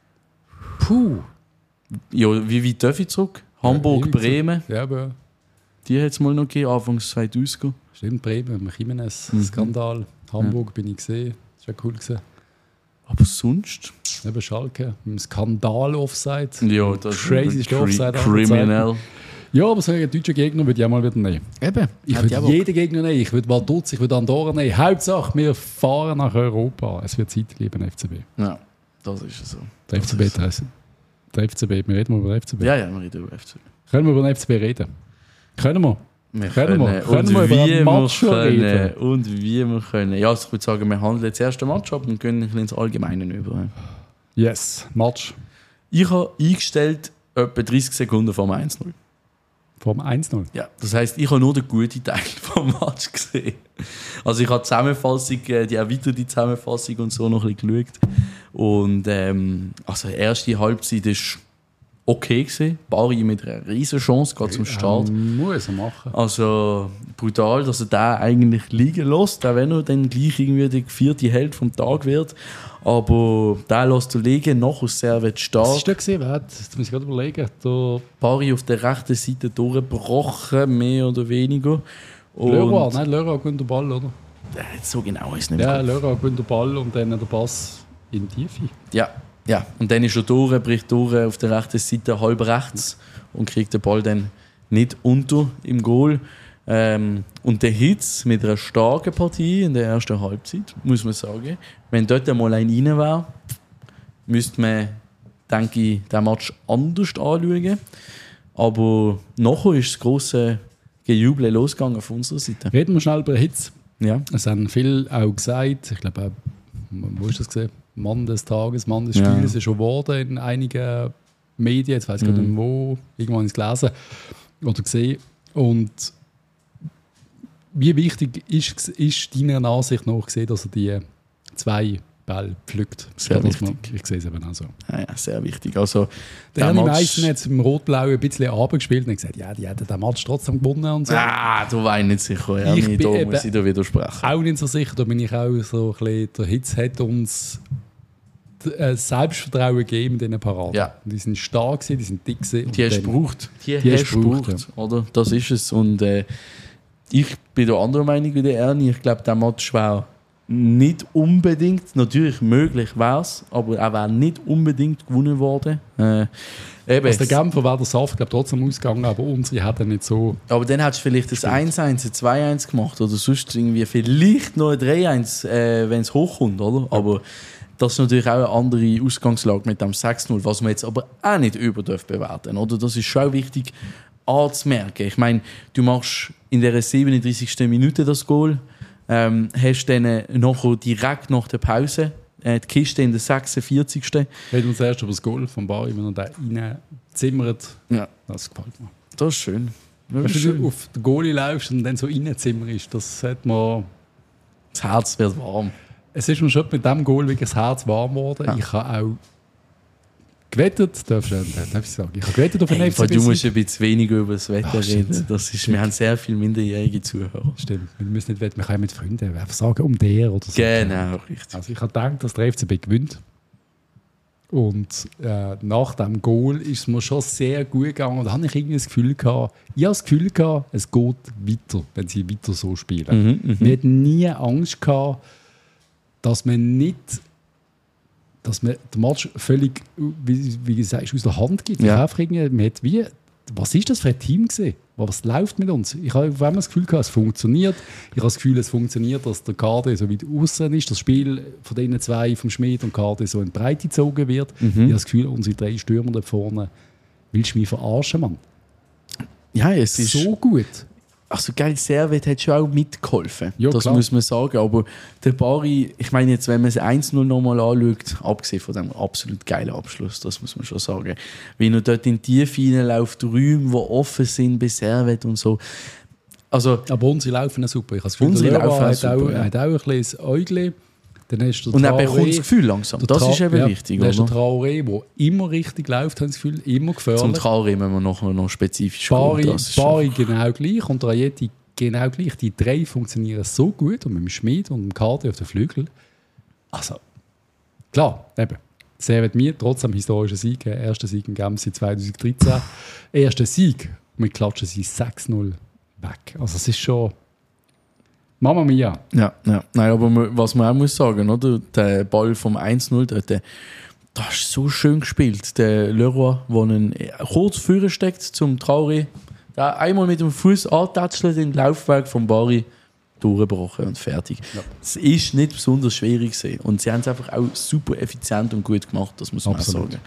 Puh. Ja, wie weit darf ich zurück? Hamburg, ewig Bremen. Ja, aber Die hat es mal noch gegeben, Anfangs zweitausend. stimmt, Bremen, mit dem Jimenez-Skandal. Hamburg bin ich gesehen. Das war cool gewesen. Aber sonst? Eben Schalke, mit dem Skandal-Offside. Ja, das Crazy ist Offside. Criminal. Ja, aber so einen deutschen Gegner würde ich auch mal wieder nehmen. Eben. Ich würde jeden Gegner nehmen. Ich würde Vaduz, ich würde Andorra nehmen. Hauptsache, wir fahren nach Europa. Es wird Zeit geben, F C B. Ja, das ist so. Der F C B heißt der F C B. Wir reden mal über den F C B. Ja, ja, wir reden über den F C B. Können wir über den F C B reden? Können wir? Wir können, können, wir, können und wir über wie den Match wir können, reden? und wie wir können. Ja, also ich würde sagen, wir handeln jetzt erst den Match ab und gehen ein bisschen ins Allgemeine über. Yes, Match. Ich habe eingestellt etwa dreißig Sekunden vor dem eins null. Vom eins null? Ja, das heisst, ich habe nur den guten Teil vom Match gesehen. Also ich habe die Zusammenfassung, die erweiterte Zusammenfassung und so noch ein bisschen geschaut. Und ähm, also die erste Halbzeit war okay gewesen. Bari mit einer riesen Chance, gerade zum Start. Ähm, muss er machen. Also brutal, dass er den eigentlich liegen lässt, auch wenn er dann gleich irgendwie die vierte Hälfte vom Tag wird. Aber den lässt er liegen, noch aus Servet stark. Was war das gewesen? Wer hat- Das muss ich gerade überlegen. Der Bari auf der rechten Seite durchgebrochen, mehr oder weniger. Und Leroy, nein, Leroy gewinnt den Ball, oder? Äh, so genau ist es nicht. Ja, mehr. Leroy gewinnt den Ball und dann der Pass in die Tiefe. Ja, ja. Und dann ist er durch, bricht durch auf der rechten Seite halb rechts und kriegt den Ball dann nicht unter im Goal. Ähm, und der Hitz mit einer starken Partie in der ersten Halbzeit, muss man sagen. Wenn dort einmal ein rein wäre, müsste man, denke ich, den Match anders anschauen. Aber nachher ist das grosse Gejubel losgegangen auf unserer Seite. Reden wir schnell über den Hitz. Ja. Es haben viele auch gesagt, ich glaube auch, wo ist das gesehen? Mann des Tages, Mann des Ja. Spiels ist schon geworden in einigen Medien, jetzt weiß ich Mhm. gar nicht wo, irgendwann habe ich es gelesen oder gesehen. Und wie wichtig ist, ist deiner Ansicht nach gesehen, dass er die zwei Bälle pflückt? Sehr Dass man- wichtig. Ich sehe es eben auch so. Ja, ja, sehr wichtig. Also, Der der Ernie Match- Meissen hat es im Rot-Blau ein bisschen abgespielt und hat gesagt, ja, die hätten den Match trotzdem gewonnen und so. Ah, du weißt nicht sicher. Ja, Ich nee, bin da eben- muss ich dir widersprechen. Auch nicht so sicher, da bin ich auch so ein bisschen, der Hitz hat uns d- äh, Selbstvertrauen gegeben in diesen Paraden. Ja. Und die sind stark gewesen, die sind dick gewesen. Die und hast du dann- gebraucht. Die, die hast hast du du gebraucht, gebraucht, oder? Das ist es. Und äh, ich bin der anderer Meinung wie der Ernie. Ich glaube, der Match wäre nicht unbedingt, natürlich möglich wäre es, aber er wäre nicht unbedingt gewonnen worden. Äh, eben, Also der Genfer wäre der Saft, glaube trotzdem ausgegangen, aber unsere hat er nicht so. aber dann hättest du vielleicht das eins eins, ein zwei eins gemacht oder sonst irgendwie vielleicht noch ein drei eins, äh, wenn es hochkommt, oder? Aber das ist natürlich auch eine andere Ausgangslage mit dem sechs null, was man jetzt aber auch nicht über darf bewerten, oder? Das ist schon auch wichtig anzumerken. Ich meine, du machst in der siebenunddreißigsten Minute das Goal, ähm, hast dann nachher direkt nach der Pause äh, die Kiste in der sechsundvierzigsten Reden wir zuerst über das Goal von Bari, wenn er da reinzimmert. Ja, Das gefällt mir. das ist schön. Das, Weißt ist du, schön. du auf den Goalie läufst und dann so reinzimmerst, das hat man. Das Herz wird warm. Es ist mir schon mit diesem Goal wirklich das Herz warm geworden. Ja. Ich habe auch gewettet, darf ich, darf ich sagen, ich habe gewettet auf den Hey, F C B. du musst ein bisschen weniger über das Wetter Ach, stimmt. reden. Das ist, wir haben sehr viele minderjährige Zuhörer. Stimmt, wir müssen nicht wetten, wir können mit Freunden einfach sagen, um der oder so. Genau, richtig. Also ich habe gedacht, dass der F C B gewinnt. Und äh, nach dem Goal ist es mir schon sehr gut gegangen. Und da habe ich irgendwie das Gefühl gehabt, ich habe das Gefühl gehabt, es geht weiter, wenn sie weiter so spielen. Mhm, mhm. Wir hatten nie Angst gehabt, dass man nicht, dass man den Match völlig, wie, wie gesagt, aus der Hand gibt. Ja. Ich einfach irgendwie, man hat wie, was ist das für ein Team gewesen? Was läuft mit uns? Ich habe auf einmal das Gefühl gehabt, es funktioniert. Ich habe das Gefühl, es funktioniert, dass der Kader so weit außen ist, das Spiel von denen zwei, vom Schmied und Kader, so in die Breite gezogen wird. Mhm. Ich habe das Gefühl, unsere drei Stürmer da vorne, willst du mich verarschen, Mann? Ja, es ist. So gut. Also, geil, Servet hat schon auch mitgeholfen. Ja, das klar. muss man sagen. Aber der Bari, ich meine, jetzt, wenn man es eins null nochmal anschaut, abgesehen von dem absolut geilen Abschluss, das muss man schon sagen. Wenn er dort in die Tiefe reinläuft, Räume, die offen sind bei Servet und so. Also, Aber unsere laufen auch super. Ich habe das Gefühl, Unsere der Leroy laufen auch hat, super, auch, ja. hat auch ein kleines Äuglein. Dann hast du und er Traoré. bekommt das Gefühl langsam. Der Das Tra- ist eben ja, wichtig. Dann hast du Oder? Traoré, der immer richtig läuft, habe ich das Gefühl, immer Zum gefährlich. Traoré müssen wir noch, noch spezifisch Bari, kommen. Das ist schon- Bari genau gleich und Rajeti genau gleich. Die drei funktionieren so gut und mit dem Schmied und dem Kader auf den Flügel. Also, klar, eben. Sehr wird mir trotzdem historischen Sieg, äh, erster Sieg im Genf seit zwanzig dreizehn. Erster Sieg, wir klatschen sie sechs null weg. Also es ist schon Mama mia. Ja, ja. Nein, aber man- was man auch muss sagen, oder? Der Ball vom eins null, dort, da Das ist so schön gespielt. Der Leroy, der einen kurz vorne steckt zum Traoré, der einmal mit dem Fuß antatschelt in den Laufweg vom Bari, durchgebrochen und fertig. Ja. Es ist nicht besonders schwierig gewesen. Und sie haben es einfach auch super effizient und gut gemacht, das muss man Absolut. auch sagen.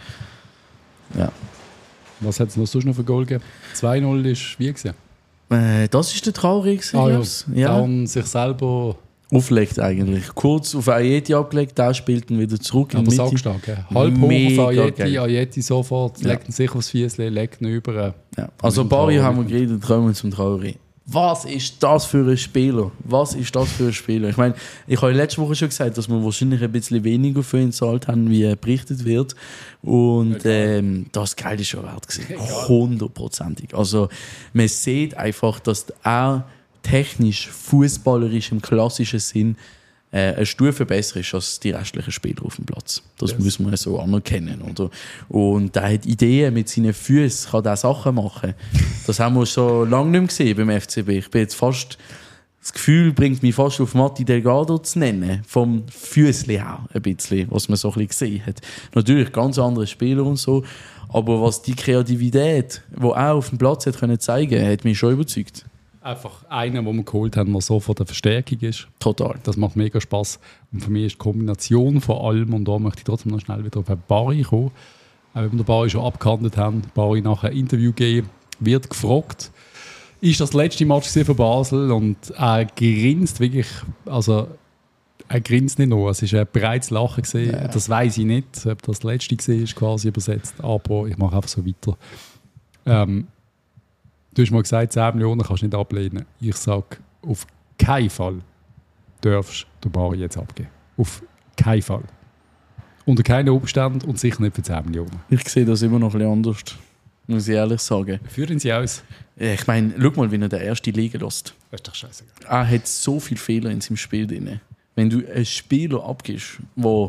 Ja. Was hat es noch sonst noch für Goal gegeben? zwei null ist wie gewesen? Äh, das ist der Traoré gewesen, ah, ja. ja. Dann sich selber auflegt eigentlich. Kurz auf Ayeti abgelegt, der spielt ihn wieder zurück. Aber sackstark, ja. Halb hoch auf Ayeti, Ayeti sofort, ja. legt ihn sich aufs Fiesle, legt ihn über. Ja. Also Bari haben wir geredet, kommen zum Traoré. Was ist das für ein Spieler? Was ist das für ein Spieler? Ich meine, ich habe letzte Woche schon gesagt, dass wir wahrscheinlich ein bisschen weniger für ihn gezahlt haben, wie berichtet wird. Und ähm, das Geld ist schon wert gewesen. Hundertprozentig. Also man sieht einfach, dass er technisch, fußballerisch im klassischen Sinn äh, eine Stufe besser ist als die restlichen Spieler auf dem Platz. Das yes. muss man so anerkennen. Oder? Und er hat Ideen mit seinen Füßen, kann er Sachen machen. Das haben wir schon lange nicht mehr gesehen beim F C B. Ich bin jetzt fast, das Gefühl bringt mich fast auf Matti Delgado zu nennen. Vom Füßli her ein bisschen, was man so ein bisschen gesehen hat. Natürlich ganz andere Spieler und so. Aber was die Kreativität, die er auf dem Platz hat können zeigen, hat mich schon überzeugt. Einfach einen, den wir geholt haben, der so von der Verstärkung ist. Total. Das macht mega Spass. Und für mich ist die Kombination von allem, und da möchte ich trotzdem noch schnell wieder auf den Bari kommen. Auch wenn wir den Bari schon abgehandelt haben, Bari nachher ein Interview geben, wird gefragt, ist das letzte Match für Basel? Und er grinst wirklich, also er grinst nicht nur, es war ein breites Lachen gewesen. Ja. Das weiss ich nicht, ob das letzte war, quasi übersetzt, aber ich mache einfach so weiter. Ähm, Du hast mal gesagt, zehn Millionen kannst du nicht ablehnen. Ich sage, auf keinen Fall darfst du den Bari jetzt abgeben. Auf keinen Fall. Unter keinen Umständen und sicher nicht für zehn Millionen. Ich sehe das immer noch ein bisschen anders, muss ich ehrlich sagen. Führen Sie aus. Ich meine, schau mal, wie er den ersten liegen lässt. Das ist doch scheiße. Er hat so viele Fehler in seinem Spiel drin. Wenn du einen Spieler abgibst, der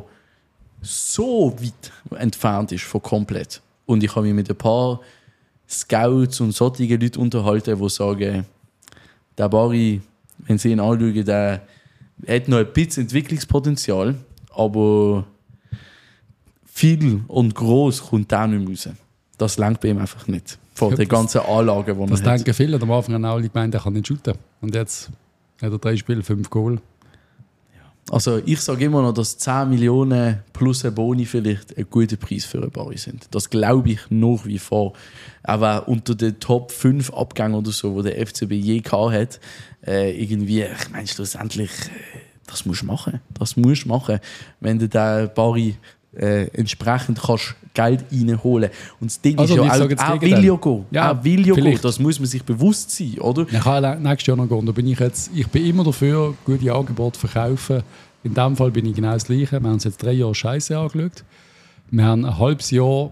so weit entfernt ist von komplett, und ich habe mich mit ein paar Scouts und solche Leute unterhalten, die sagen, der Bari, wenn sie ihn anschauen, der hat noch ein bisschen Entwicklungspotenzial, aber viel und gross kommt da nicht mehr raus. Das lenkt bei ihm einfach nicht. Von ja, den ganzen Anlagen, die er das hat. Das denken viele. Am Anfang haben alle gemeint, er kann nicht shooten. Und jetzt hat er drei Spiele, fünf Goal. Also ich sage immer noch, dass zehn Millionen plus ein Boni vielleicht ein guter Preis für einen Bari sind. Das glaube ich nach wie vor. Aber unter den Top fünf Abgängen oder so, die der F C B je gehabt hat, äh, irgendwie, ich meine schlussendlich, äh, das musst du machen. Das musst du machen, wenn du den Bari äh, entsprechend kannst Geld reinholen. Und das Ding also, ist ja, auch, auch will ja gehen. Ja, auch will ja gehen. Das muss man sich bewusst sein, oder? Ich kann nächstes Jahr noch gehen. Da bin ich, jetzt, ich bin immer dafür, gute Angebote zu verkaufen. In diesem Fall bin ich genau das Gleiche. Wir haben uns jetzt drei Jahre Scheiße angeschaut. Wir haben ein halbes Jahr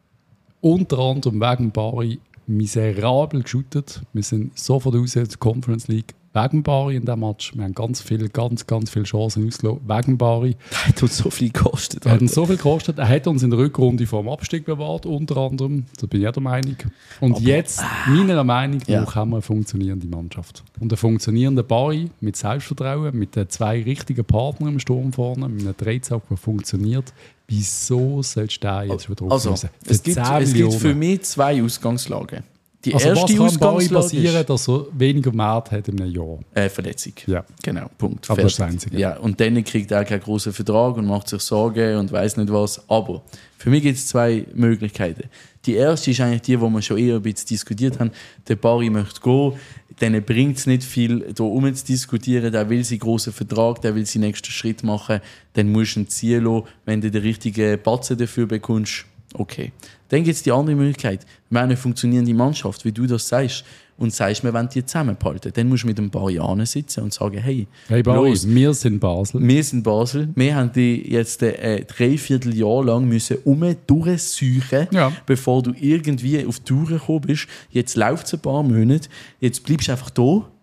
unter anderem wegen Bari miserabel geschootet. Wir sind sofort raus in die Conference League wegen Bari in diesem Match. Wir haben ganz viele, ganz, ganz viele Chancen ausgelassen wegen Bari. Er hat uns so viel gekostet. Er hat uns so viel gekostet. Er hat uns in der Rückrunde vor dem Abstieg bewahrt, unter anderem. Da bin ich der Meinung. Und aber, jetzt, meiner Meinung nach, ja. haben wir eine funktionierende Mannschaft. Und eine funktionierende Bari mit Selbstvertrauen, mit den zwei richtigen Partnern im Sturm vorne, mit einem Dreizack, der funktioniert. Wieso sollst du da jetzt wieder drauf also, es, gibt, es gibt für mich zwei Ausgangslagen. Die also erste was kann Bari passieren, dass er weniger Wert hat in einem Jahr? Äh, Verletzung. Ja. Genau, Punkt. Aber das ist das Einzige. Ja, und dann kriegt er keinen grossen Vertrag und macht sich Sorgen und weiss nicht was. Aber für mich gibt es zwei Möglichkeiten. Die erste ist eigentlich die, die wir schon eher ein bisschen diskutiert haben. Der Bari möchte gehen, denen bringt es nicht viel, da um zu diskutieren. Der will seinen grossen Vertrag, der will seinen nächsten Schritt machen. Dann musst du ihn ziehen lassen, wenn du den richtigen Batzen dafür bekommst. Okay. Dann gibt es die andere Möglichkeit. Wir haben eine funktionierende Mannschaft, wie du das sagst, und sagst, wir wollen die zusammenhalten. Dann musst du mit ein paar Jahren sitzen und sagen, hey, hey Bari, los, wir sind Basel. Wir sind Basel. Wir haben die jetzt äh, drei Vierteljahr lang müssen um durchsuchen, ja. bevor du irgendwie auf die Tour gekommen bist. Jetzt läuft es ein paar Monate. Jetzt bleibst du einfach da.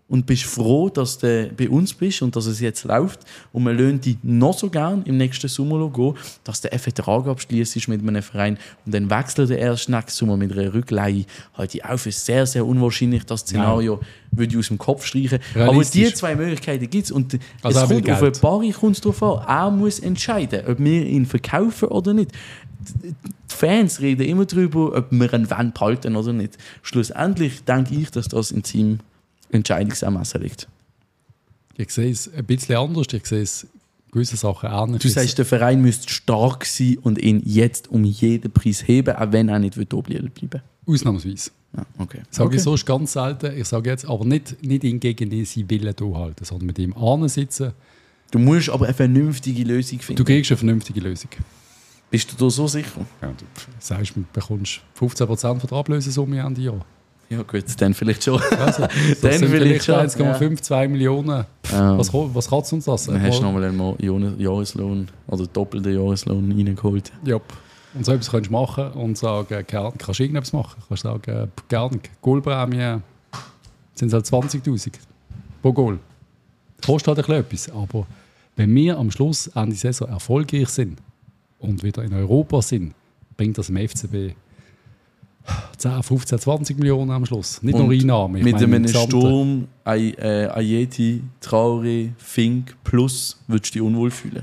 und bist froh, dass du bei uns bist und dass es jetzt läuft und wir lassen dich noch so gern im nächsten Sommer gehen, dass du einen Vertrag abschließt mit einem Verein und dann wechselt er erst nächsten Sommer mit einer Rückleihe, halte ich auch für sehr, sehr unwahrscheinlich. Das Szenario würde ich aus dem Kopf streichen. Aber die zwei Möglichkeiten gibt es und also es kommt auf Geld. ein Barry kommt es darauf an. Er muss entscheiden, ob wir ihn verkaufen oder nicht. Die Fans reden immer darüber, ob wir einen Fan behalten oder nicht. Schlussendlich denke ich, dass das in seinem Entscheidungsermessen liegt. Ich sehe es ein bisschen anders. Ich sehe es gewisse Sachen auch nicht. Du sagst, der Verein müsste stark sein und ihn jetzt um jeden Preis heben, auch wenn er nicht oben bleiben will. Ausnahmsweise. Ja, okay. Sage okay. ich sonst ganz selten. Ich sage jetzt aber nicht, nicht ihn gegen seinen Willen halten, sondern mit ihm ansitzen. Du musst aber eine vernünftige Lösung finden. Du kriegst eine vernünftige Lösung. Bist du da so sicher? Ja, du sagst, du bekommst fünfzehn Prozent von der Ablösesumme Ende Jahr. Ja gut, dann vielleicht schon. Also, das dann sind vielleicht schon, eins Komma fünf, ja. zwei Millionen. Ähm, Was, was kostet uns das? Dann hast du nochmal einen Jahreslohn oder doppelten Jahreslohn reingeholt. Ja. Und so etwas kannst du machen und sagen, gerne, kannst du irgendetwas machen. Kannst du sagen, gerne, Goalprämie sind halt zwanzigtausend pro Goal. Kostet halt ein bisschen etwas. Aber wenn wir am Schluss Ende der Saison erfolgreich sind und wieder in Europa sind, bringt das dem F C B zehn, fünfzehn, zwanzig Millionen am Schluss. Nicht und nur Einnahmen. Mit einem Sturm, Ay- äh, Ayeti, Traoré, Fink plus würdest du dich unwohl fühlen.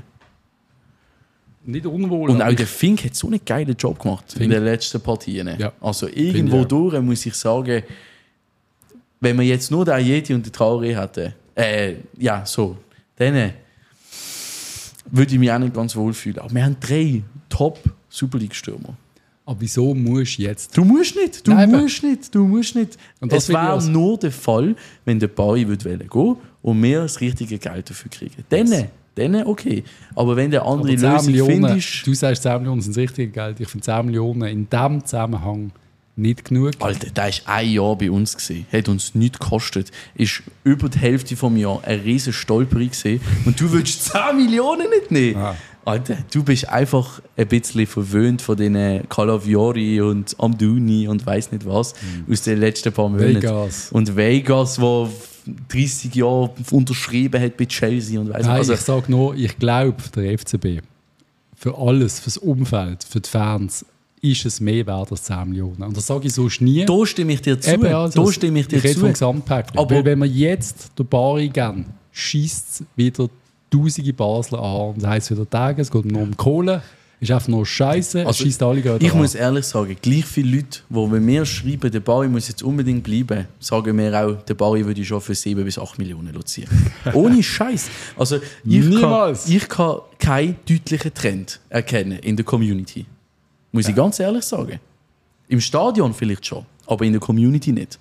Nicht unwohl. Und auch der Fink hat so einen geilen Job gemacht Fink. in den letzten Partien. Ja. Also irgendwo ja. durch muss ich sagen, wenn wir jetzt nur den Ayeti und den Traoré hätten, äh, ja, so, dann würde ich mich auch nicht ganz wohl fühlen. Aber wir haben drei Top-Super League-Stürmer. Aber wieso musst du jetzt? Du musst nicht, du Nein, musst nicht, du musst nicht. Und das es wäre also nur der Fall, wenn der Barry gehen würde und wir das richtige Geld dafür kriegen. Dann, yes. dann okay. Aber wenn der andere Lösung Millionen, findest... Du sagst zehn Millionen sind das richtige Geld. Ich finde zehn Millionen in diesem Zusammenhang nicht genug. Alter, der war ein Jahr bei uns. Gewesen. Hat uns nichts gekostet. Ist über die Hälfte des Jahres ein riesen Stolperer gewesen. Und du willst zehn Millionen nicht nehmen? Ah. Alter, du bist einfach ein bisschen verwöhnt von den Calafiori und Amdouni und weiss nicht was mhm. aus den letzten paar Monaten. Vegas. Und Vegas, der dreißig Jahre unterschrieben hat bei Chelsea und weiss Nein, also, ich sage nur, ich glaube, der F C B für alles, für das Umfeld, für die Fans, ist es mehr wert als zehn Millionen. Und das sage ich sonst nie. Da stimme ich dir zu. Eben, also, da stimme ich dir ich rede zu. vom Gesamtpaket. Aber weil wenn wir jetzt den Bari geben, schießt es wieder tausende Basler an. Und das heisst wieder Tage, es geht nur um Kohle. Ist einfach nur Scheiße. Also, es schießt alle gerade Ich an. muss ehrlich sagen, gleich viele Leute, die wenn wir schreiben, der Bari muss jetzt unbedingt bleiben, sagen wir auch, der Bari würde ich schon für sieben bis acht Millionen lozieren. Ohne Scheiß. Also ich kann, ich kann keinen deutlichen Trend erkennen in der Community. Muss ja. ich ganz ehrlich sagen. Im Stadion vielleicht schon, aber in der Community nicht.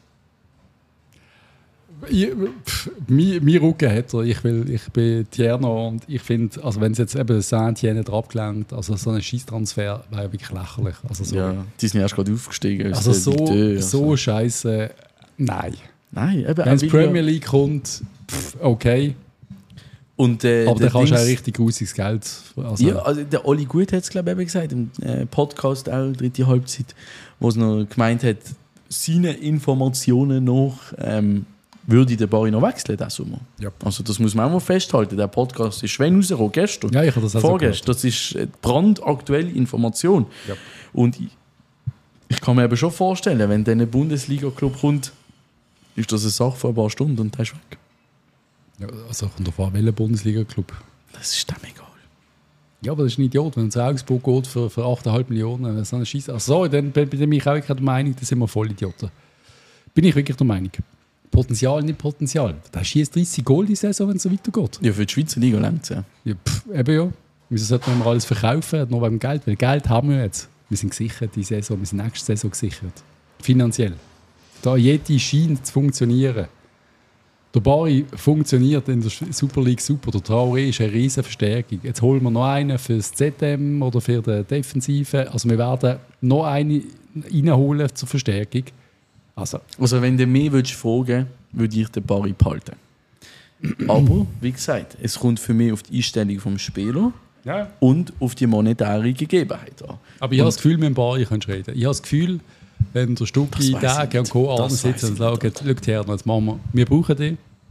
Ich, pff, mein, mein Rücken hat er. Ich, will, ich bin Tierno und ich finde, also wenn es jetzt eben Saint-Etienne abgelenkt, also so ein Scheisstransfer wäre wirklich lächerlich. Also so, ja, die sind erst gerade aufgestiegen. Also so, Dikteur, so also. scheiße, nein. Nein, eben. Wenn es Premier League kommt, pff, okay. Und, äh, aber dann kannst du auch richtig grusiges Geld. Also. Ja, also der Oli Gut hat es, glaube ich, eben gesagt, im äh, Podcast auch, dritte Halbzeit, wo es noch gemeint hat, seine Informationen noch ähm, würde der Bari noch wechseln diesen Sommer. Ja. Also das muss man auch mal festhalten. Der Podcast ist schwer rausgekommen, gestern. Ja, ich habe das auch vorgestern. Das ist brandaktuelle Information. Ja. Und ich, ich kann mir eben schon vorstellen, wenn dann ein Bundesliga-Club kommt, ist das eine Sache von ein paar Stunden und der ist weg. Ja, also kommt auf an, welcher Bundesliga-Club. Das ist dem egal. Ja, aber das ist ein Idiot. Wenn es Augsburg geht für, für acht Komma fünf Millionen, das ist eine Scheisse. Ach so, dann bin ich auch der Meinung, das sind wir voll Idioten. Bin ich wirklich der Meinung. Potenzial, nicht Potenzial. Da schießt dreißig Goal die Saison, wenn es so weitergeht. Ja, für die Schweizer Liga längt es ja. Ja, pff, eben ja. Wieso sollten wir alles verkaufen? Nur wegen Geld. Weil Geld haben wir jetzt. Wir sind gesichert, die Saison. Wir sind nächste Saison gesichert. Finanziell. Da jede scheint zu funktionieren. Der Bari funktioniert in der Super League super. Der Traoré ist eine riesige Verstärkung. Jetzt holen wir noch einen für das Z M oder für die Defensive. Also wir werden noch einen reinholen zur Verstärkung. Also, also wenn du mich würdest fragen, würde ich den Bari behalten. Aber, wie gesagt, es kommt für mich auf die Einstellung des Spielers ja. und auf die monetäre Gegebenheit an. Aber ich habe das Gefühl, mit dem Bari könntest du reden. Ich habe das Gefühl, wenn der Stucki, Dage und Co. sitzen und sagen, schau her, jetzt machen wir, wir brauchen den,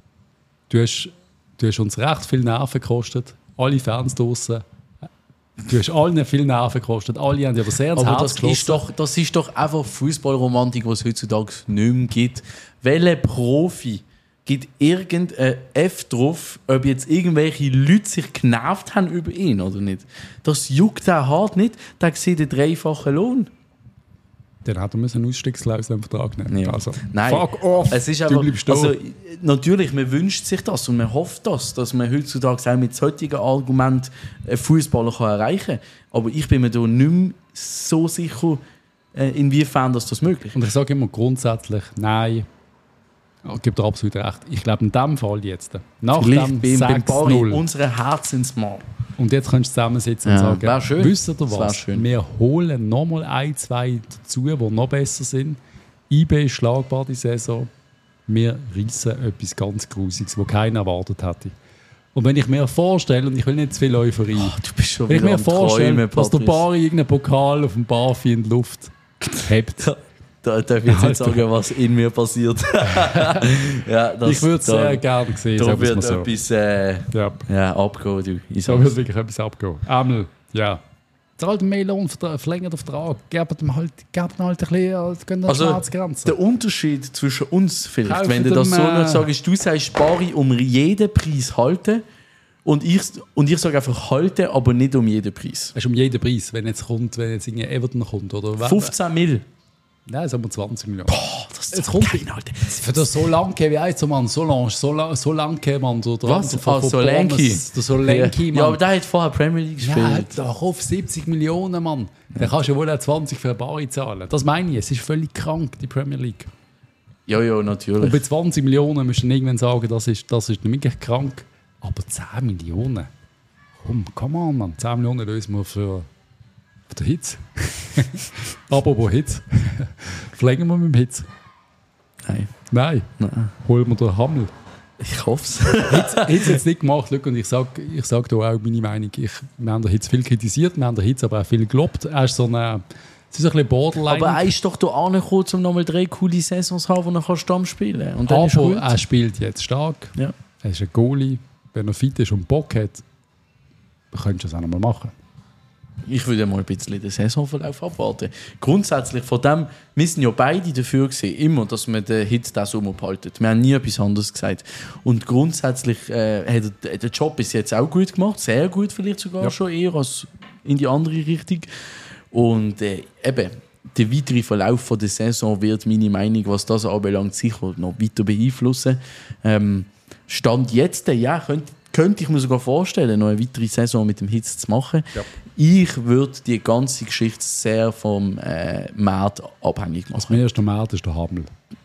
du hast, du hast uns recht viel Nerven gekostet. Alle Fans draussen. Du hast allen viel Nerven gekostet. Alle haben dir aber sehr ins Aber Herz das geschlossen. ist, doch, das ist doch einfach Fußballromantik, die es heutzutage nicht mehr gibt. Welcher Profi gibt irgendein F drauf, ob jetzt irgendwelche Leute sich genervt haben über ihn oder nicht? Das juckt er hart nicht. Der sieht den dreifachen Lohn. Dann hat er eine Ausstiegsklausel im Vertrag nehmen. Ja. Also, Nein, fuck off, es ist du einfach, bleibst da. also, natürlich, man wünscht sich das und man hofft das, dass man heutzutage auch mit solchen Argumenten einen Fußballer kann erreichen kann. Aber ich bin mir da nicht mehr so sicher, äh, inwiefern dass das möglich ist. Und ich sage immer grundsätzlich, nein, ich gebe dir absolut recht. Ich glaube in diesem Fall jetzt, nach Vielleicht dem beim, beim sechs Bari, null, unser Herzensmann. und jetzt kannst du zusammensitzen Ja, und sagen, wär schön. wisst ihr Das wär was, schön. wir holen nochmal ein, zwei dazu, die noch besser sind. I B ist schlagbar die Saison. Wir reissen etwas ganz Grusiges, das keiner erwartet hätte. Und wenn ich mir vorstelle, und ich will nicht zu viel Euphorie, Ach, du bist schon wenn ich wieder mir am vorstelle, Träumen, dass der Patrice. Bari irgendeinen Pokal auf dem Barfi in die Luft hebt, Da darf ich jetzt nicht Alter. sagen, was in mir passiert. ja, das, ich würde es da, sehr gerne sehen, Da sagen wir wird es mal so. etwas äh, Ja. ja, abgehen. Du. Ich Da sag's. wird wirklich etwas abgehen. Einmal, ja. Zahlt mehr Lohn, verlängert den Vertrag. Gebt ihm halt, gebt ihm halt ein bisschen, gehen an die Also, Schmerzgrenze. Der Unterschied zwischen uns vielleicht, Kaufen wenn du das dem, so äh, nicht sagst, du sagst, Bari um jeden Preis halten und ich, und ich sage einfach halten, aber nicht um jeden Preis. Das ist um jeden Preis, wenn jetzt kommt, wenn jetzt irgendwie Everton kommt. Oder wer- fünfzehn Mil. Nein, sagen wir zwanzig Millionen. Boah, das ist Jetzt so kommt- geil, Alter. Für das so lang wie eins, Mann, so lang, so lang, so lang, Mann. So Was? Ah, Solanke. Der Solanke, Ja, Mann. aber der hat vorher Premier League Ja, gespielt. doch auf siebzig Millionen, Mann. Dann kannst du ja wohl auch zwanzig für eine Bari zahlen. Das meine ich, es ist völlig krank, die Premier League. Ja, ja, Und natürlich. bei zwanzig Millionen musst du dann irgendwann sagen, das ist, das ist nicht wirklich krank. Aber zehn Millionen? Komm, come on, Mann. zehn Millionen lösen wir für, für den Hitz. Apropos Hitz. Verlängern wir mit dem Hitz? Nein. Nein. Nein. Holen wir den Hammel. Ich hoffe es. Hitz hat es jetzt nicht gemacht, Luke, und ich sage ich sag da auch meine Meinung. Ich, wir haben den Hitz viel kritisiert, wir haben den Hitz aber auch viel gelobt. Er ist so eine, es ist ein bisschen borderline. Aber er ist doch da angekommen, um nochmal drei coole Saisons zu haben, wo er kann Stamm spielen kann. Und dann ist aber gut. er spielt jetzt stark. Ja. Er ist ein Goalie. Wenn er fit ist und Bock hat, dann könntest du das auch noch mal machen. Ich würde mal ein bisschen den Saisonverlauf abwarten. Grundsätzlich von dem, wir sind ja beide dafür gewesen, immer, dass wir den Hit diesen Sommer behalten. Wir haben nie etwas anderes gesagt. Und grundsätzlich äh, hat er den Job bis jetzt auch gut gemacht, sehr gut vielleicht sogar Ja. schon eher als in die andere Richtung. Und äh, eben, der weitere Verlauf von der Saison wird meine Meinung, was das anbelangt, sicher noch weiter beeinflussen. Ähm, Stand jetzt, äh, ja, könnte, könnte ich mir sogar vorstellen, noch eine weitere Saison mit dem Hitz zu machen. Ja. Ich würde die ganze Geschichte sehr vom äh, Markt abhängig Was machen. mir erst normal ist der Hammel.